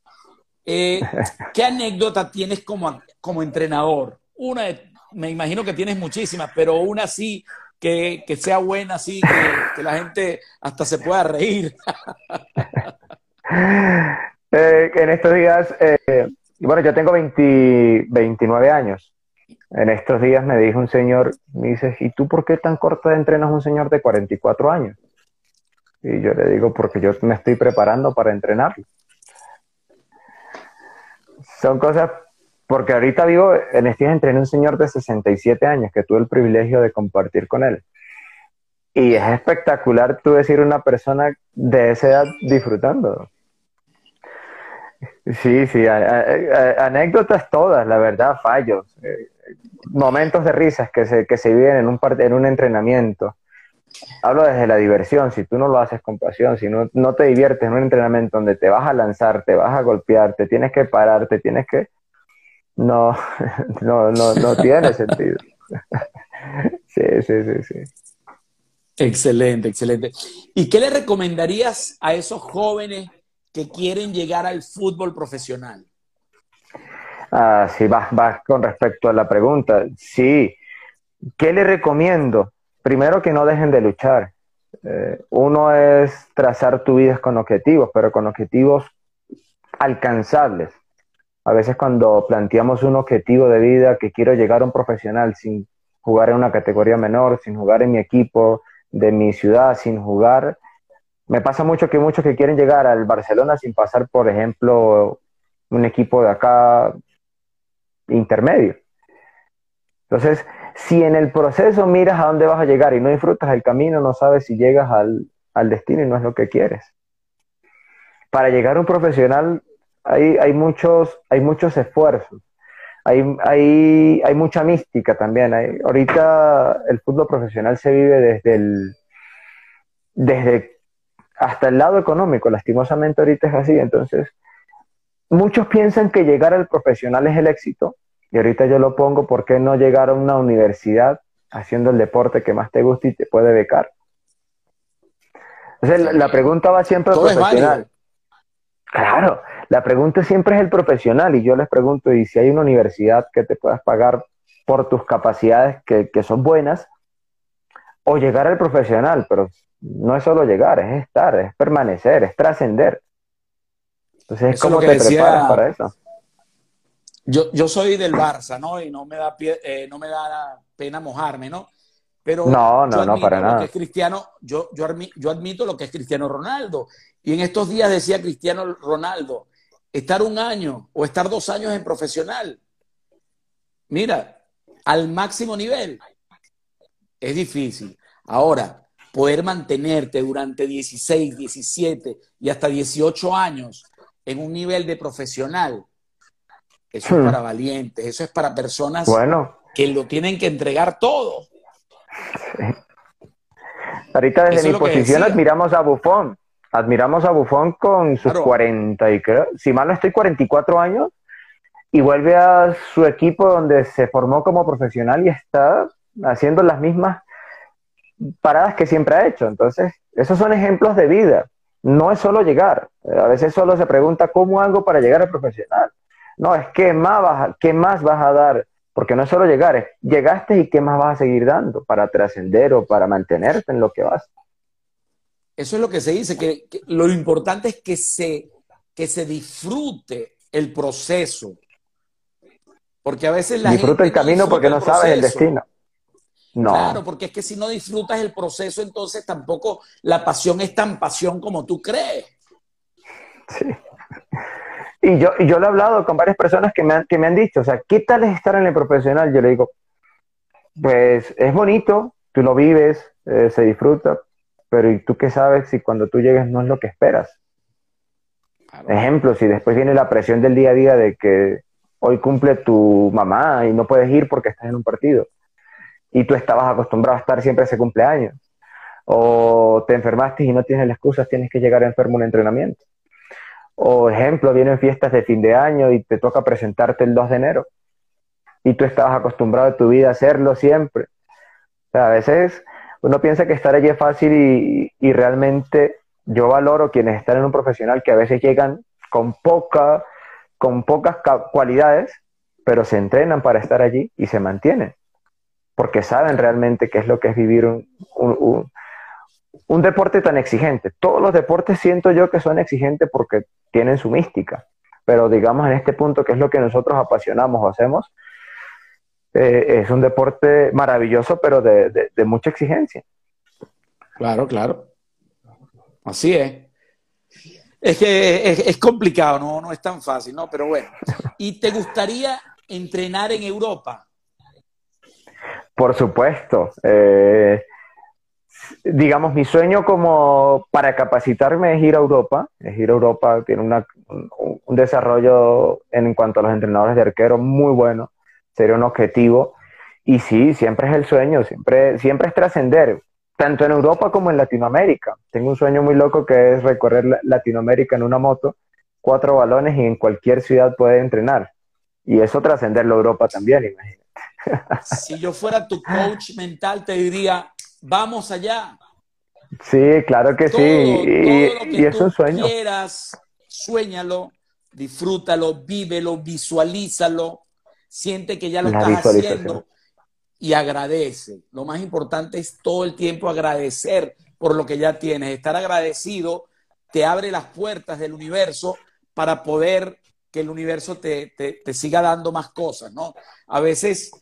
¿Qué anécdota tienes como entrenador? Me imagino que tienes muchísimas, pero una sí que sea buena, así que la gente hasta se pueda reír. En estos días, bueno, yo tengo 29 años. En estos días me dijo un señor, me dice, ¿y tú por qué tan corto entrenas a un señor de 44 años? Y yo le digo, porque yo me estoy preparando para entrenarlo. Son cosas, porque ahorita vivo, en estos días entrené a un señor de 67 años que tuve el privilegio de compartir con él. Y es espectacular tú decir una persona de esa edad disfrutando. Sí, sí, anécdotas todas, la verdad, fallos, momentos de risas que se viven en un entrenamiento. Hablo desde la diversión, si tú no lo haces con pasión, si no te diviertes en un entrenamiento donde te vas a lanzar, te vas a golpear, te tienes que parar, te tienes que... No, no tiene sentido. Sí, sí, sí, sí. Excelente, excelente. ¿Y qué le recomendarías a esos jóvenes que quieren llegar al fútbol profesional? Ah, sí, vas con respecto a la pregunta. Sí, ¿qué le recomiendo? Primero que no dejen de luchar. Uno es trazar tu vida con objetivos, pero con objetivos alcanzables. A veces cuando planteamos un objetivo de vida que quiero llegar a un profesional sin jugar en una categoría menor, sin jugar en mi equipo de mi ciudad, sin jugar, me pasa mucho que muchos que quieren llegar al Barcelona sin pasar, por ejemplo, un equipo de acá intermedio. Entonces, si en el proceso miras a dónde vas a llegar y no disfrutas el camino, no sabes si llegas al destino y no es lo que quieres. Para llegar a un profesional hay muchos esfuerzos, hay mucha mística también. Ahorita el fútbol profesional se vive desde hasta el lado económico, lastimosamente ahorita es así. Entonces, muchos piensan que llegar al profesional es el éxito, y ahorita yo lo pongo, ¿por qué no llegar a una universidad haciendo el deporte que más te gusta y te puede becar? Entonces, la También. pregunta va siempre al Todo es profesional. válido. Claro, la pregunta siempre es el profesional, y yo les pregunto, ¿y si hay una universidad que te puedas pagar por tus capacidades que son buenas, o llegar al profesional? Pero no es solo llegar, es estar, es permanecer, es trascender. Entonces, Eso es lo ¿cómo que te preparas decía. para eso? Yo soy del Barça, ¿no? Y no me da pena mojarme, ¿no? Pero No, yo no, no, para admito lo que es nada. Cristiano, yo admito lo que es Cristiano Ronaldo. Y en estos días decía Cristiano Ronaldo, estar un año o estar 2 años en profesional mira, al máximo nivel es difícil. Ahora, poder mantenerte durante 16, 17 y hasta 18 años en un nivel de profesional, eso es para valientes, eso es para personas Bueno, que lo tienen que entregar todo. ahorita desde Eso es mi lo que posición decía. admiramos a Buffon con sus Claro, 40 y creo, si mal no estoy, 44 años y vuelve a su equipo donde se formó como profesional y está haciendo las mismas paradas que siempre ha hecho. Entonces, esos son ejemplos de vida. No es solo llegar. A veces solo se pregunta cómo hago para llegar a profesional. No, es qué más vas a dar, porque no es solo llegar, es llegaste y qué más vas a seguir dando para trascender o para mantenerte en lo que vas. eso es lo que se dice, que lo importante es que se disfrute el proceso, porque a veces la Disfruta gente el no camino disfruta porque el no sabes el proceso. destino. Claro, No, porque es que si no disfrutas el proceso, entonces tampoco la pasión es tan pasión como tú crees. sí. Y yo lo he hablado con varias personas que me han dicho, o sea, ¿qué tal es estar en el profesional? Yo le digo, pues es bonito, tú lo vives, se disfruta, pero ¿y tú qué sabes si cuando tú llegues no es lo que esperas? Claro, Ejemplo, si después viene la presión del día a día de que hoy cumple tu mamá y no puedes ir porque estás en un partido y tú estabas acostumbrado a estar siempre ese cumpleaños, o te enfermaste y no tienes la excusa, tienes que llegar enfermo a un entrenamiento. O ejemplo, vienen fiestas de fin de año y te toca presentarte el 2 de enero y tú estabas acostumbrado en tu vida a hacerlo siempre. O sea, a veces uno piensa que estar allí es fácil y realmente yo valoro quienes están en un profesional que a veces llegan con pocas cualidades, pero se entrenan para estar allí y se mantienen, porque saben claro. realmente qué es lo que es vivir un deporte tan exigente. Todos los deportes siento yo que son exigentes porque tienen su mística, pero digamos en este punto, que es lo que nosotros apasionamos o hacemos, es un deporte maravilloso, pero de mucha exigencia. Claro, claro. Así es. Es que es complicado, no, no es tan fácil, ¿no? Pero bueno. ¿Y te gustaría entrenar en Europa? Por supuesto. Digamos, mi sueño como para capacitarme es ir a Europa. Es ir a Europa, tiene un desarrollo en cuanto a los entrenadores de arquero muy bueno. Sería un objetivo. Y sí, siempre es el sueño, siempre es trascender, tanto en Europa como en Latinoamérica. Tengo un sueño muy loco que es recorrer Latinoamérica en una moto, 4 balones y en cualquier ciudad poder entrenar. Y eso trascenderlo a Europa también, imagínate. Si yo fuera tu coach mental, te diría, vamos allá. Sí, claro que sí. Todo lo que Y es un tú sueño. quieras, suéñalo, disfrútalo, vívelo, visualízalo, siente que ya lo La estás visualización. haciendo y agradece. Lo más importante es todo el tiempo agradecer por lo que ya tienes. Estar agradecido te abre las puertas del universo para poder que el universo te siga dando más cosas, ¿no? A veces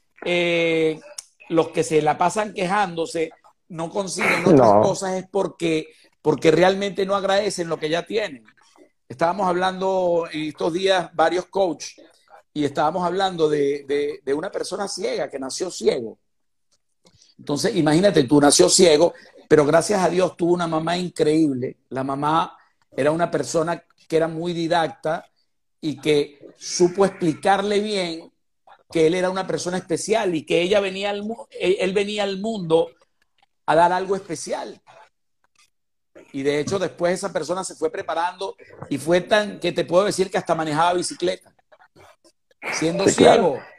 los que se la pasan quejándose no consiguen otras No, cosas es porque realmente no agradecen lo que ya tienen. Estábamos hablando en estos días varios coaches y estábamos hablando de una persona ciega que nació ciego. Entonces, imagínate, tú nació ciego, pero gracias a Dios tuvo una mamá increíble. La mamá era una persona que era muy didacta y que supo explicarle bien que él era una persona especial y que ella venía él venía al mundo a dar algo especial. Y de hecho, después esa persona se fue preparando y fue tan que te puedo decir que hasta manejaba bicicleta, siendo sí, claro. ciego.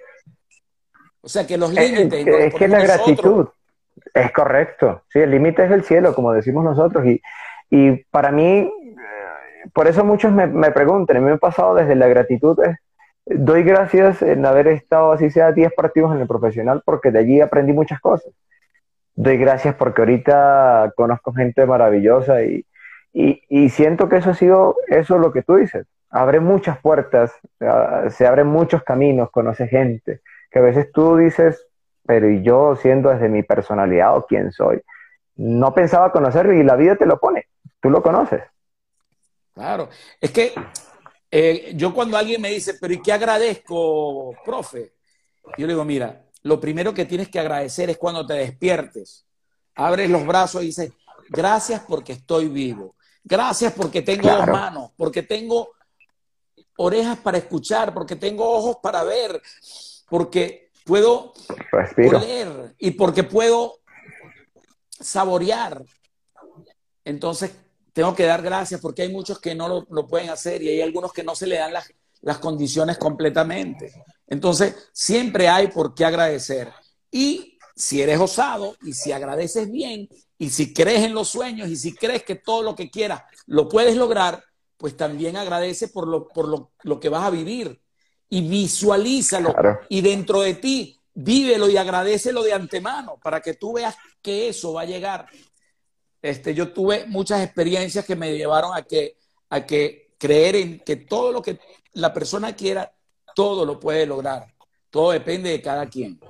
O sea que los límites nos los Es que ponemos la nosotros. gratitud es correcto. Sí, el límite es el cielo, como decimos nosotros. Y para mí, por eso muchos me preguntan, a mí me ha pasado desde la gratitud, doy gracias en haber estado, así sea, 10 partidos en el profesional, porque de allí aprendí muchas cosas. Doy gracias porque ahorita conozco gente maravillosa y siento que eso ha sido eso lo que tú dices. Abre muchas puertas, se abren muchos caminos, conoces gente, que a veces tú dices, pero y yo siendo desde mi personalidad o quién soy, no pensaba conocerlo y la vida te lo pone, tú lo conoces. Claro. Es que yo cuando alguien me dice, pero ¿y qué agradezco, profe? Yo le digo, mira, lo primero que tienes que agradecer es cuando te despiertes. Abres los brazos y dices, gracias porque estoy vivo. Gracias porque tengo dos Claro, manos, porque tengo orejas para escuchar, porque tengo ojos para ver, porque puedo respiro. oler y porque puedo saborear. Entonces, tengo que dar gracias porque hay muchos que no lo pueden hacer y hay algunos que no se le dan las condiciones completamente. Entonces, siempre hay por qué agradecer. Y si eres osado y si agradeces bien y si crees en los sueños y si crees que todo lo que quieras lo puedes lograr, pues también agradece por lo que vas a vivir y visualízalo Claro. y dentro de ti vívelo y agradecelo de antemano para que tú veas que eso va a llegar. Yo tuve muchas experiencias que me llevaron a que creer en que todo lo que la persona quiera, todo lo puede lograr. Todo depende de cada quien.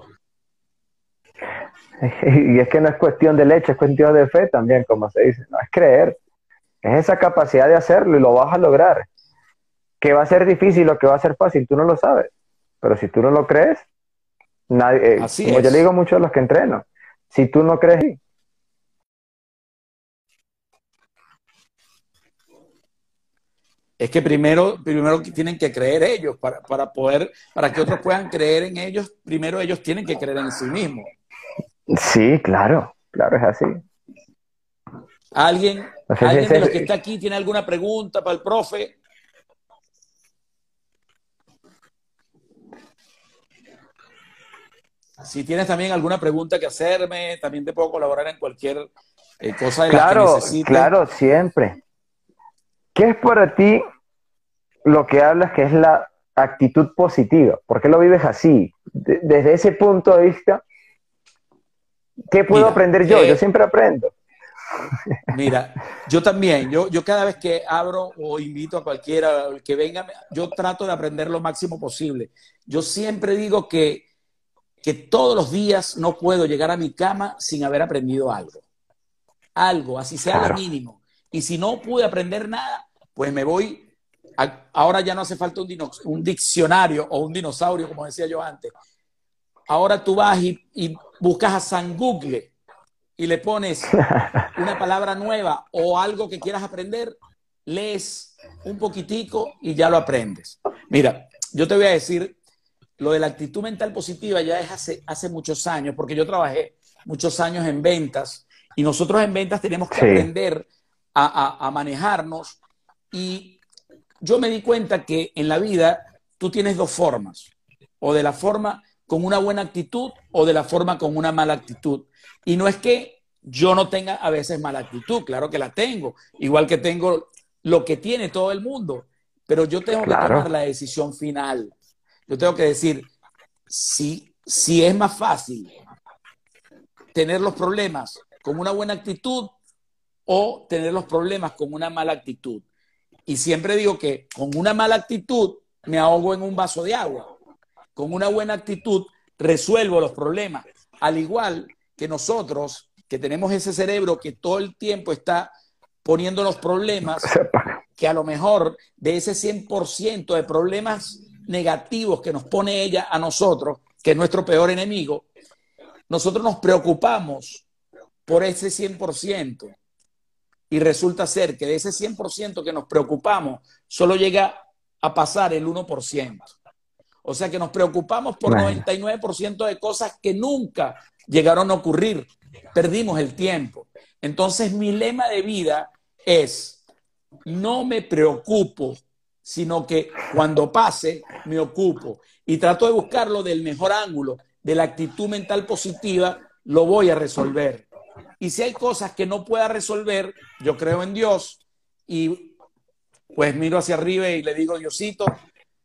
Y es que no es cuestión de leche, es cuestión de fe también, como se dice. No es creer, es esa capacidad de hacerlo y lo vas a lograr. Que va a ser difícil o que va a ser fácil, tú no lo sabes. Pero si tú no lo crees, nadie, Así como yo le es. digo mucho a los que entreno, si tú no crees, Es que primero tienen que creer ellos para que otros puedan creer en ellos, primero ellos tienen que creer en sí mismos. sí, claro, claro, es así. ¿Alguien, No sé si alguien de los que ese, está aquí tiene alguna pregunta para el profe? Si tienes también alguna pregunta que hacerme, también te puedo colaborar en cualquier cosa de las que claro, necesites. claro, siempre. ¿Qué es para ti lo que hablas que es la actitud positiva? ¿Por qué lo vives así? Desde ese punto de vista, ¿qué puedo Mira, aprender yo? Yo siempre aprendo. mira, yo también, yo cada vez que abro o invito a cualquiera que venga, yo trato de aprender lo máximo posible. Yo siempre digo que todos los días no puedo llegar a mi cama sin haber aprendido algo. Algo, así sea lo Claro. mínimo. Y si no pude aprender nada, pues me voy. Ahora ya no hace falta un diccionario o un dinosaurio, como decía yo antes. Ahora tú vas y buscas a San Google y le pones una palabra nueva o algo que quieras aprender, lees un poquitico y ya lo aprendes. Mira, yo te voy a decir, lo de la actitud mental positiva ya es hace muchos años, porque yo trabajé muchos años en ventas y nosotros en ventas tenemos que Sí, aprender a manejarnos y yo me di cuenta que en la vida tú tienes dos formas, o de la forma con una buena actitud o de la forma con una mala actitud. Y no es que yo no tenga a veces mala actitud, claro que la tengo, igual que tengo lo que tiene todo el mundo, pero yo tengo que tomar claro. la decisión final. Yo tengo que decir, si es más fácil tener los problemas con una buena actitud o tener los problemas con una mala actitud. Y siempre digo que con una mala actitud me ahogo en un vaso de agua. Con una buena actitud resuelvo los problemas. Al igual que nosotros, que tenemos ese cerebro que todo el tiempo está poniendo los problemas, que a lo mejor de ese 100% de problemas negativos que nos pone ella a nosotros, que es nuestro peor enemigo, nosotros nos preocupamos por ese 100% y resulta ser que de ese 100% que nos preocupamos, solo llega a pasar el 1%. O sea que nos preocupamos por Imagínate. 99% de cosas que nunca llegaron a ocurrir. Perdimos el tiempo. Entonces mi lema de vida es, no me preocupo, sino que cuando pase, me ocupo. Y trato de buscarlo del mejor ángulo, de la actitud mental positiva, lo voy a resolver. Y si hay cosas que no pueda resolver, yo creo en Dios y pues miro hacia arriba y le digo, Diosito,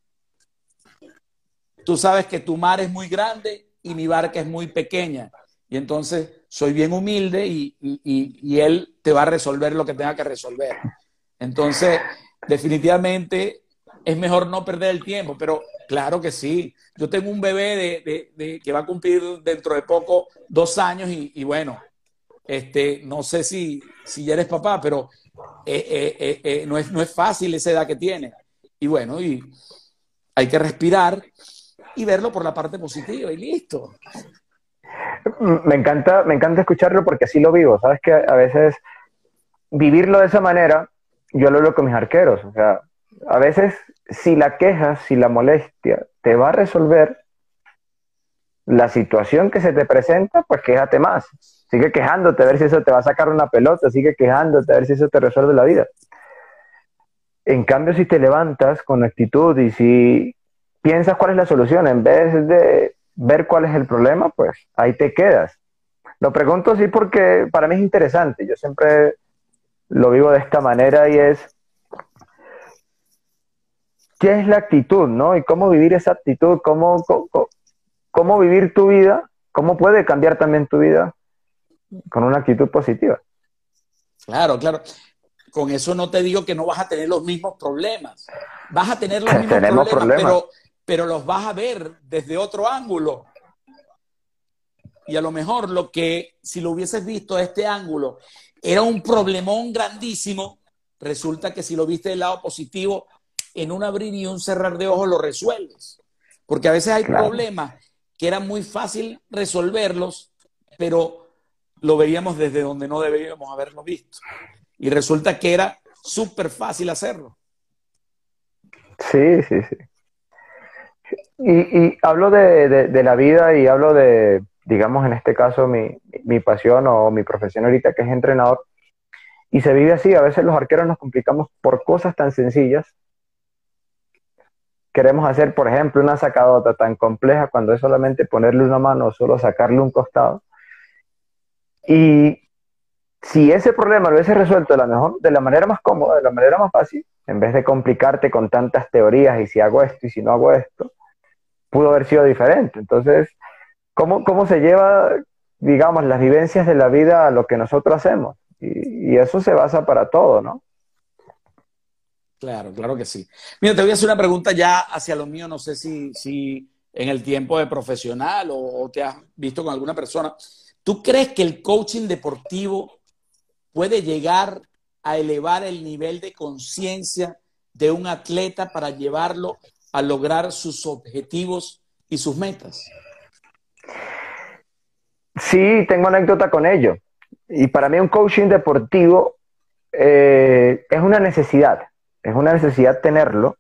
tú sabes que tu mar es muy grande y mi barca es muy pequeña. Y entonces soy bien humilde y Él te va a resolver lo que tenga que resolver. Entonces, definitivamente es mejor no perder el tiempo, pero claro que sí. Yo tengo un bebé que va a cumplir dentro de poco 2 años y bueno, no sé si ya eres papá, pero no es fácil esa edad que tiene. Y bueno, y hay que respirar y verlo por la parte positiva y listo. Me encanta escucharlo porque así lo vivo. Sabes que a veces vivirlo de esa manera, yo lo veo con mis arqueros. O sea, a veces si la queja, si la molestia te va a resolver la situación que se te presenta, pues quéjate más. Sigue quejándote a ver si eso te va a sacar una pelota, sigue quejándote a ver si eso te resuelve la vida. En cambio, si te levantas con actitud y si piensas cuál es la solución, en vez de ver cuál es el problema, pues ahí te quedas. Lo pregunto así porque para mí es interesante. Yo siempre lo vivo de esta manera y es, ¿qué es la actitud, no? Y cómo vivir esa actitud, cómo vivir tu vida, cómo puede cambiar también tu vida con una actitud positiva. Claro, claro. Con eso no te digo que no vas a tener los mismos problemas. Vas a tener los mismos Tenemos problemas, problemas. pero los vas a ver desde otro ángulo. Y a lo mejor lo que, si lo hubieses visto de este ángulo, era un problemón grandísimo, resulta que si lo viste del lado positivo, en un abrir y un cerrar de ojos lo resuelves. Porque a veces hay Claro. problemas que era muy fácil resolverlos, pero lo veíamos desde donde no debíamos haberlo visto. Y resulta que era súper fácil hacerlo. Sí, sí, sí. Y hablo de la vida y hablo de, digamos, en este caso, mi pasión o mi profesión ahorita, que es entrenador. Y se vive así. A veces los arqueros nos complicamos por cosas tan sencillas. Queremos hacer, por ejemplo, una sacadota tan compleja cuando es solamente ponerle una mano o solo sacarle un costado. Y si ese problema lo hubiese resuelto de la manera más cómoda, de la manera más fácil, en vez de complicarte con tantas teorías y si hago esto y si no hago esto, pudo haber sido diferente. Entonces, ¿cómo se lleva, digamos, las vivencias de la vida a lo que nosotros hacemos? Y eso se basa para todo, ¿no? Claro, claro que sí. Mira, te voy a hacer una pregunta ya hacia lo mío, no sé si en el tiempo de profesional o te has visto con alguna persona. ¿Tú crees que el coaching deportivo puede llegar a elevar el nivel de conciencia de un atleta para llevarlo a lograr sus objetivos y sus metas? Sí, tengo anécdota con ello. Y para mí un coaching deportivo es una necesidad tenerlo,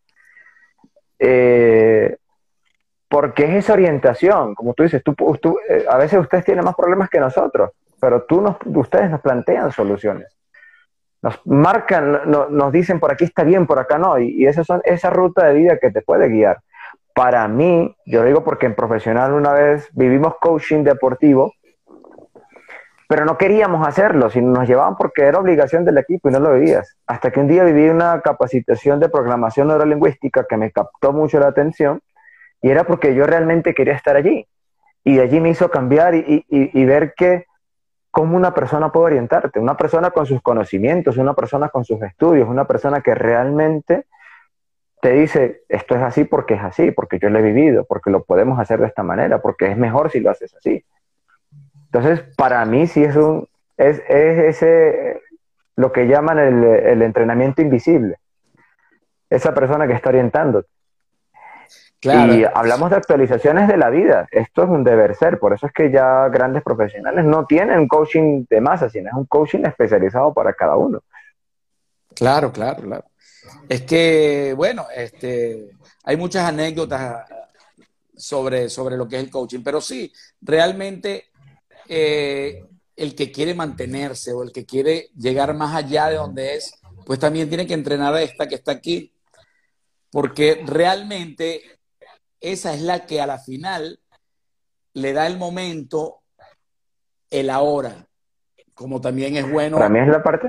eh, porque es esa orientación, como tú dices, a veces ustedes tienen más problemas que nosotros, pero ustedes nos plantean soluciones, nos marcan, nos dicen por aquí está bien, por acá no, y esa ruta de vida que te puede guiar. Para mí, yo lo digo porque en profesional una vez vivimos coaching deportivo, pero no queríamos hacerlo, sino nos llevaban porque era obligación del equipo y no lo veías. Hasta que un día viví una capacitación de programación neurolingüística que me captó mucho la atención y era porque yo realmente quería estar allí. Y de allí me hizo cambiar y ver que cómo una persona puede orientarte, una persona con sus conocimientos, una persona con sus estudios, una persona que realmente te dice, esto es así, porque yo lo he vivido, porque lo podemos hacer de esta manera, porque es mejor si lo haces así. Entonces, para mí sí es ese, lo que llaman el entrenamiento invisible. Esa persona que está orientándote. Claro, Y hablamos de actualizaciones de la vida. Esto es un deber ser. Por eso es que ya grandes profesionales no tienen coaching de masa, sino es un coaching especializado para cada uno. claro, claro, claro. Es que, bueno, hay muchas anécdotas sobre lo que es el coaching, pero sí, realmente el que quiere mantenerse o el que quiere llegar más allá de donde es, pues también tiene que entrenar a esta que está aquí, porque realmente esa es la que a la final le da el momento, el ahora, como también es Para mí bueno. es la parte,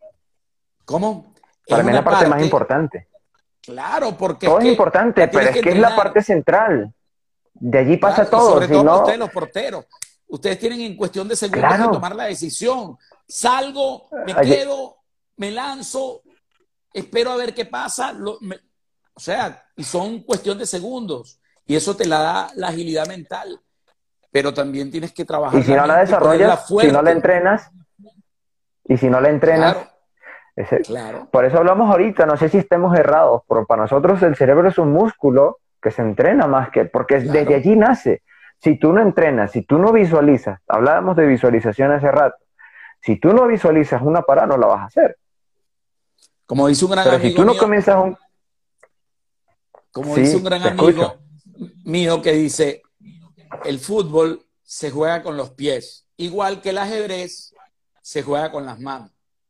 ¿Cómo? Es para mí es la una parte más parte, importante. claro, porque es Todo es que importante, la pero tienes es que que es la entrenar. parte central. De allí pasa Claro, y todo. sobre Si todo para ustedes no, los porteros. Ustedes tienen en cuestión de segundos que claro, tomar la decisión. Salgo, me allí, quedo, me lanzo, espero a ver qué pasa. O sea, y son cuestión de segundos. Y eso te la da la agilidad mental. Pero también tienes que y trabajar si la no la mente y ponerla desarrollas, si no la fuerte. entrenas, y si no la entrenas, Claro, ese, claro. por eso hablamos ahorita, no sé si estemos errados, pero para nosotros el cerebro es un músculo que se entrena más que, porque desde Claro. allí nace. Si tú no entrenas, si tú no visualizas, hablábamos de visualización hace rato, si tú no visualizas una parada, no la vas a hacer. Como dice un gran Pero si amigo tú no mío, comienzas un... como dice un Sí, gran te escucho. amigo mío que dice, el fútbol se juega con los pies, igual que el ajedrez se juega con las manos.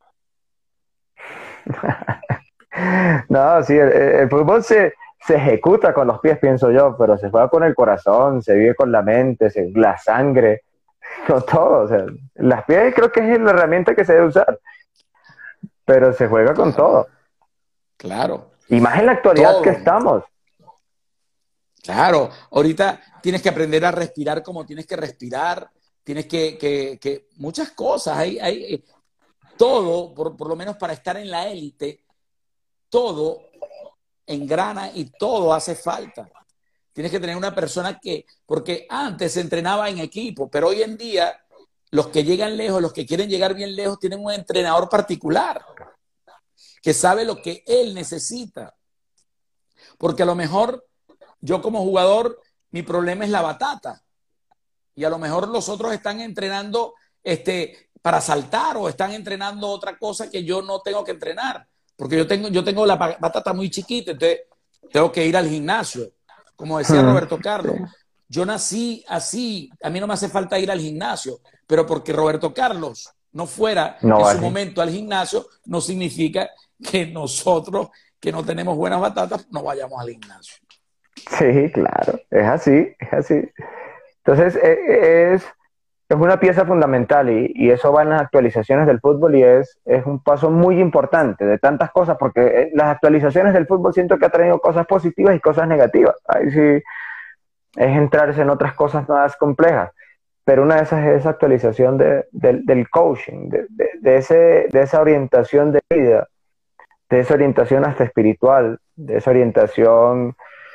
No, sí, el fútbol se ejecuta con los pies, pienso yo, pero se juega con el corazón, se vive con la mente, la sangre, con todo. O sea, las pies creo que es la herramienta que se debe usar, pero se juega con Claro, todo. claro. Y más en la actualidad que Todo. estamos. Claro, ahorita tienes que aprender a respirar como tienes que respirar, tienes que muchas cosas, hay todo, por lo menos para estar en la élite, todo engrana y todo hace falta. Tienes que tener una persona que, porque antes se entrenaba en equipo, pero hoy en día los que llegan lejos, los que quieren llegar bien lejos, tienen un entrenador particular que sabe lo que él necesita. Porque a lo mejor yo como jugador, mi problema es la batata. Y a lo mejor los otros están entrenando para saltar o están entrenando otra cosa que yo no tengo que entrenar. Porque yo tengo la batata muy chiquita, entonces tengo que ir al gimnasio. Como decía Roberto Sí. Carlos, yo nací así, a mí no me hace falta ir al gimnasio, pero porque Roberto Carlos no fuera No en va su así. momento al gimnasio, no significa que nosotros que no tenemos buenas batatas no vayamos al gimnasio. Sí, claro, es así, es así. Entonces, es una pieza fundamental y eso va en las actualizaciones del fútbol y es un paso muy importante de tantas cosas, porque las actualizaciones del fútbol siento que ha traído cosas positivas y cosas negativas. Ahí sí es entrarse en otras cosas más complejas, pero una de esas es esa actualización del coaching, de esa orientación de vida, de esa orientación hasta espiritual, de esa orientación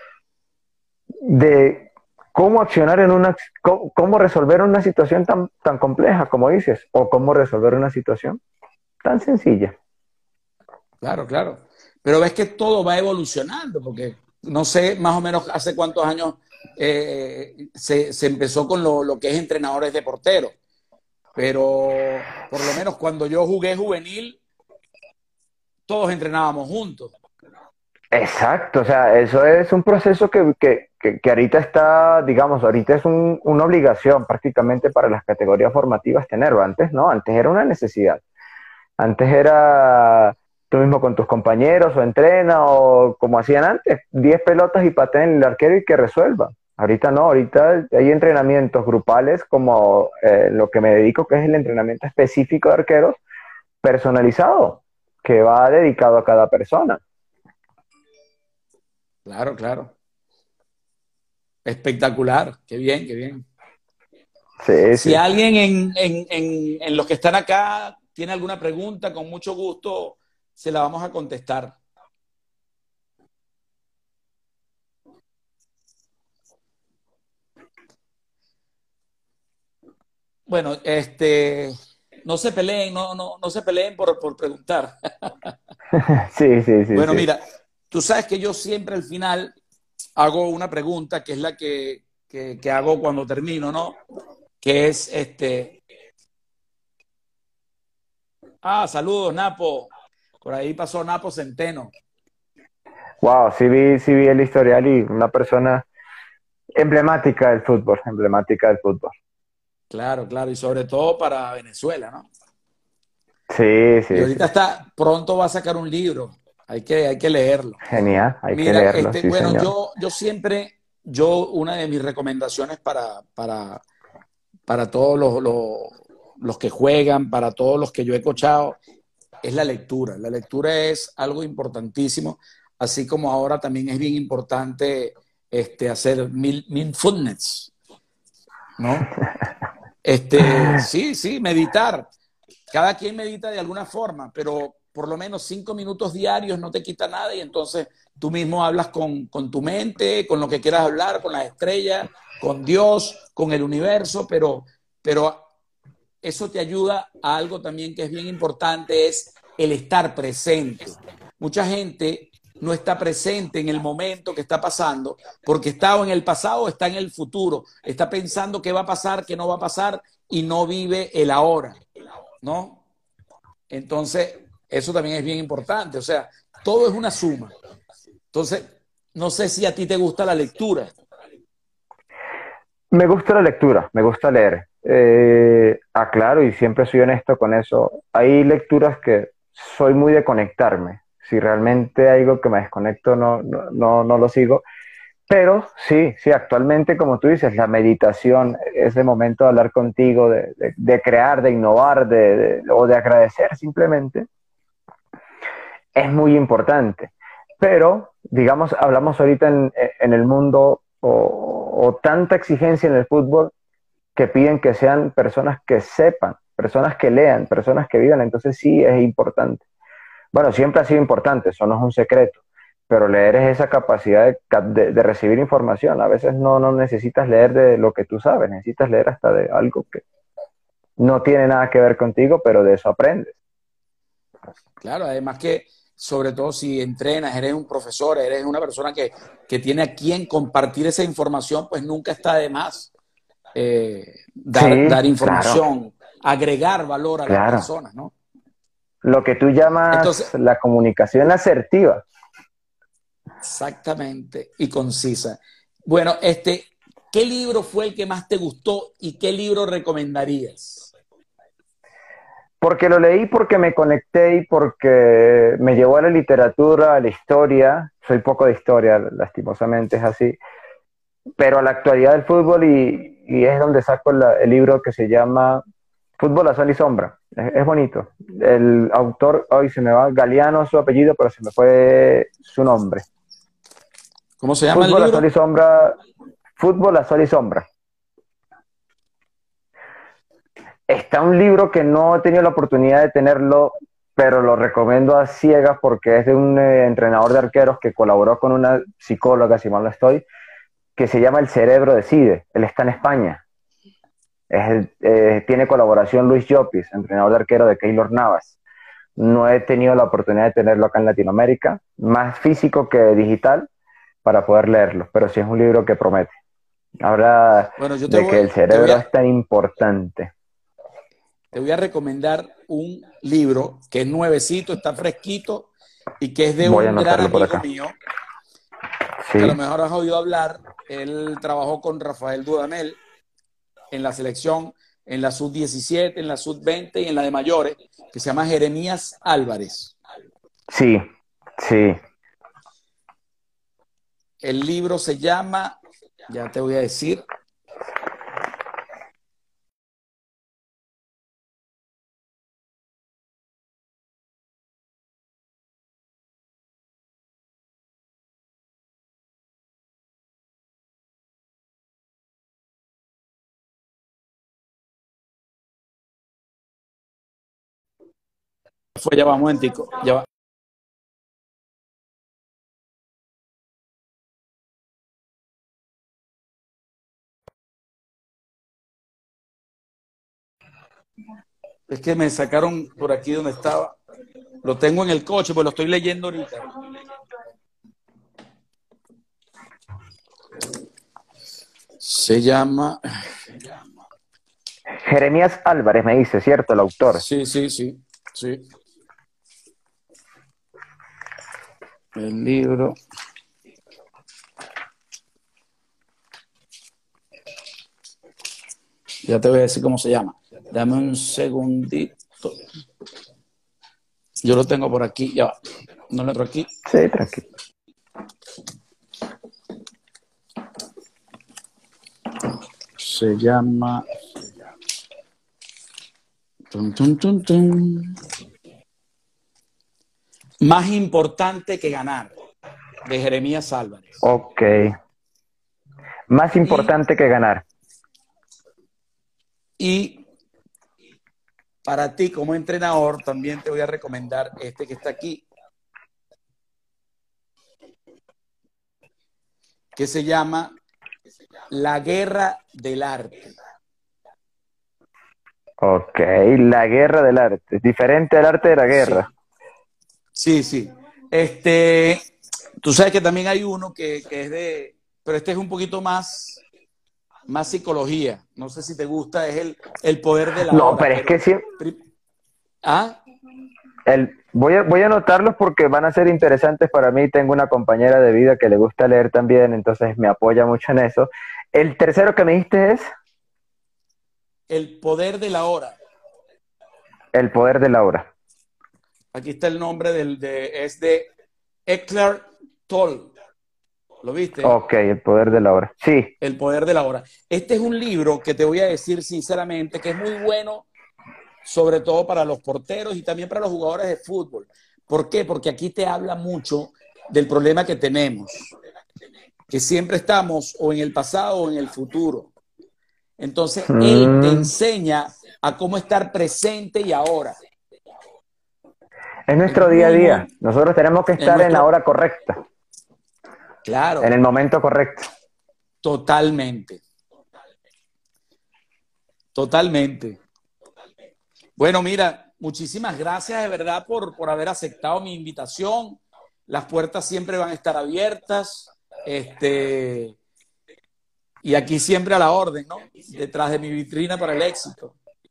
de cómo accionar en cómo resolver una situación tan compleja como dices, o cómo resolver una situación tan sencilla. Claro, claro. Pero ves que todo va evolucionando, porque no sé más o menos hace cuántos años se empezó con lo que es entrenadores de porteros, pero por lo menos cuando yo jugué juvenil, todos entrenábamos juntos. Exacto, o sea, eso es un proceso que ahorita está, digamos, ahorita es una obligación prácticamente para las categorías formativas tenerlo. Antes no, antes era una necesidad. Antes era tú mismo con tus compañeros o entrena o como hacían antes, 10 pelotas y pateen el arquero y que resuelva. Ahorita no, ahorita hay entrenamientos grupales como lo que me dedico, que es el entrenamiento específico de arqueros, personalizado, que va dedicado a cada persona. Claro, claro. Espectacular. Qué bien, qué bien. Sí, Si sí. alguien en los que están acá tiene alguna pregunta, con mucho gusto se la vamos a contestar. Bueno, no se peleen, no se peleen por preguntar. Sí, sí, sí, Bueno, sí. mira, tú sabes que yo siempre al final hago una pregunta que es la que hago cuando termino, ¿no? Que es saludos, Napo. Por ahí pasó Napo Centeno. Wow, sí vi el historial y una persona emblemática del fútbol, emblemática del fútbol. Claro, claro, y sobre todo para Venezuela, ¿no? Sí, Y sí, sí. ahorita pronto va a sacar un libro, hay que leerlo. Genial, hay que Mira, leerlo, sí, bueno, señor. yo siempre, una de mis recomendaciones para todos los que juegan, para todos los que yo he coachado, es la lectura. La lectura es algo importantísimo, así como ahora también es bien importante hacer mindfulness, ¿no? Sí, sí, meditar. Cada quien medita de alguna forma, pero por lo menos 5 minutos diarios no te quita nada y entonces tú mismo hablas con tu mente, con lo que quieras hablar, con las estrellas, con Dios, con el universo, pero eso te ayuda a algo también que es bien importante, es el estar presente. Mucha gente no está presente en el momento que está pasando, porque está en el pasado o está en el futuro, está pensando qué va a pasar, qué no va a pasar y no vive el ahora, ¿no? Entonces, eso también es bien importante, o sea, todo es una suma. Entonces, no sé si a ti te gusta la lectura. Me gusta la lectura, me gusta leer. Aclaro y siempre soy honesto con eso. Hay lecturas que soy muy de conectarme. Si realmente hay algo que me desconecto, no lo sigo. Pero sí, sí, actualmente, como tú dices, la meditación, ese momento de hablar contigo, de crear, de innovar, o de agradecer simplemente, es muy importante. Pero, digamos, hablamos ahorita en el mundo o tanta exigencia en el fútbol que piden que sean personas que sepan, personas que lean, personas que vivan, entonces sí es importante. Bueno, siempre ha sido importante, eso no es un secreto, pero leer es esa capacidad de recibir información. A veces no necesitas leer de lo que tú sabes, necesitas leer hasta de algo que no tiene nada que ver contigo, pero de eso aprendes. Claro, además que, sobre todo si entrenas, eres un profesor, eres una persona que tiene a quien compartir esa información, pues nunca está de más Sí, dar claro, información, agregar valor a las claro. personas, ¿no? Lo que tú llamas Entonces, la comunicación asertiva. exactamente y concisa. Bueno, ¿qué libro fue el que más te gustó y qué libro recomendarías? Porque lo leí, porque me conecté y porque me llevó a la literatura, a la historia. Soy poco de historia, lastimosamente es así. Pero a la actualidad del fútbol y es donde saco el libro que se llama Fútbol a Sol y Sombra. Es bonito. El autor, hoy se me va, Galeano su apellido, pero se me fue su nombre. ¿Cómo se llama el Fútbol a Sol y libro? Sombra, Fútbol a Sol y Sombra. Está un libro que no he tenido la oportunidad de tenerlo, pero lo recomiendo a ciegas porque es de un entrenador de arqueros que colaboró con una psicóloga, si mal no estoy, que se llama El Cerebro Decide. Él está en España. Tiene colaboración Luis Llopis, entrenador de arquero de Keylor Navas. No he tenido la oportunidad de tenerlo acá en Latinoamérica, más físico que digital, para poder leerlo, pero sí es un libro que promete. Habla Bueno, yo de que el cerebro es tan importante. te voy a recomendar un libro que es nuevecito, está fresquito y que es de Voy a un gran anotarlo por amigo acá. mío, que a lo Sí, mejor has oído hablar. Él trabajó con Rafael Dudamel en la selección, en la sub-17, en la sub-20 y en la de mayores, que se llama Jeremías Álvarez. sí, sí. El libro se llama, ya te voy a decir, ya va un momentico, ya va. Es que me sacaron por aquí donde estaba. Lo tengo en el coche, pues lo estoy leyendo ahorita. Se llama, Jeremías Álvarez me dice, ¿cierto? El autor. sí, sí, sí, sí. El libro. Ya te voy a decir cómo se llama. Dame un segundito. Yo lo tengo por aquí, ya va. No lo entro aquí. Sí, tranquilo. Se llama. Tun, tun, tun, tun. Más importante que ganar, de Jeremías Álvarez. Ok. Más Y, importante que ganar. y para ti, como entrenador, también te voy a recomendar este que está aquí, que se llama La Guerra del Arte. Ok, la guerra del arte. Diferente al arte de la Sí, guerra. sí, sí. Este, Tú sabes que también hay uno que es de, pero este es un poquito más psicología. No sé si te gusta, es el poder de la No, hora, pero es que pero... sí, ¿Ah? voy a anotarlos porque van a ser interesantes para mí. Tengo una compañera de vida que le gusta leer también, entonces me apoya mucho en eso. El tercero que me diste es El poder de la hora. El poder de la hora. Aquí está el nombre es de Eckhart Tolle. ¿Lo viste? Ok, el poder de la hora. Sí. El poder de la hora. Este es un libro que te voy a decir sinceramente que es muy bueno, sobre todo para los porteros y también para los jugadores de fútbol. ¿Por qué? Porque aquí te habla mucho del problema que tenemos, que siempre estamos o en el pasado o en el futuro. Entonces, él te Mm, enseña a cómo estar presente y ahora. es Es nuestro día a muy, día. muy, Nosotros tenemos que en estar en la nuestro, hora correcta, en claro, el momento correcto. totalmente, totalmente. Bueno, mira, muchísimas gracias de verdad por haber aceptado mi invitación. Las puertas siempre van a estar abiertas. Y aquí siempre a la orden, ¿no? Detrás de mi vitrina para el éxito.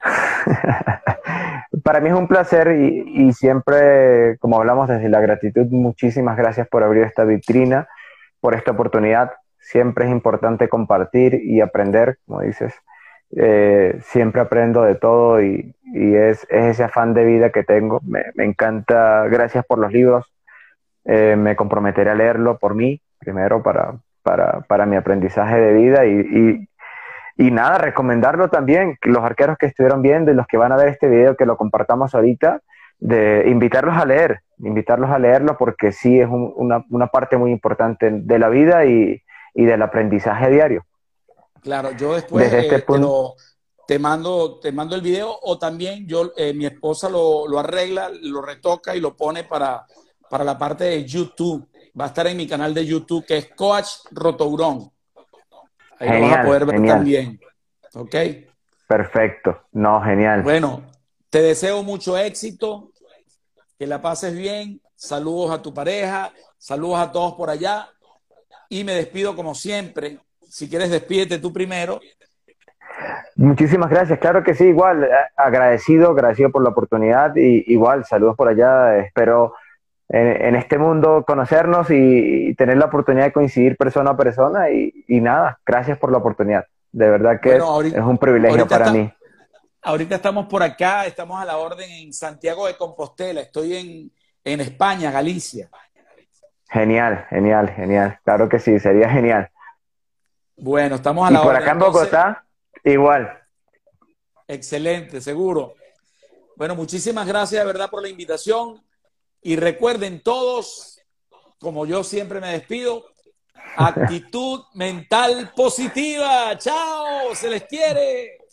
Para mí es un placer y siempre, como hablamos desde la gratitud, muchísimas gracias por abrir esta vitrina, por esta oportunidad. Siempre es importante compartir y aprender, como dices. Siempre aprendo de todo y es ese afán de vida que tengo. Me encanta. Gracias por los libros. Me comprometeré a leerlo por mí, primero para mi aprendizaje de vida y nada, recomendarlo también, los arqueros que estuvieron viendo y los que van a ver este video, que lo compartamos ahorita, de invitarlos a leerlo porque sí es una parte muy importante de la vida y del aprendizaje diario. Claro, yo después Desde este punto, te mando el video o también mi esposa lo arregla, lo retoca y lo pone para la parte de YouTube. Va a estar en mi canal de YouTube que es Coach Rotourón. Ahí lo vas a genial, poder ver genial, también. ¿Ok? perfecto, no, genial. Bueno, te deseo mucho éxito, que la pases bien. Saludos a tu pareja, saludos a todos por allá. Y me despido como siempre. Si quieres, despídete tú primero. Muchísimas gracias, claro que sí, igual, agradecido por la oportunidad y igual, saludos por allá, espero en este mundo conocernos y tener la oportunidad de coincidir persona a persona y nada, gracias por la oportunidad. De verdad que Bueno, es un privilegio ahorita, para mí. ahorita estamos por acá, estamos a la orden en Santiago de Compostela. Estoy en España, Galicia. Genial, genial, genial. Claro que sí, sería genial. Bueno, estamos a Y la por orden. acá en Entonces, Bogotá, igual. excelente, seguro. Bueno, muchísimas gracias de verdad por la invitación. Y recuerden todos, como yo siempre me despido, actitud mental positiva. Chao, se les quiere.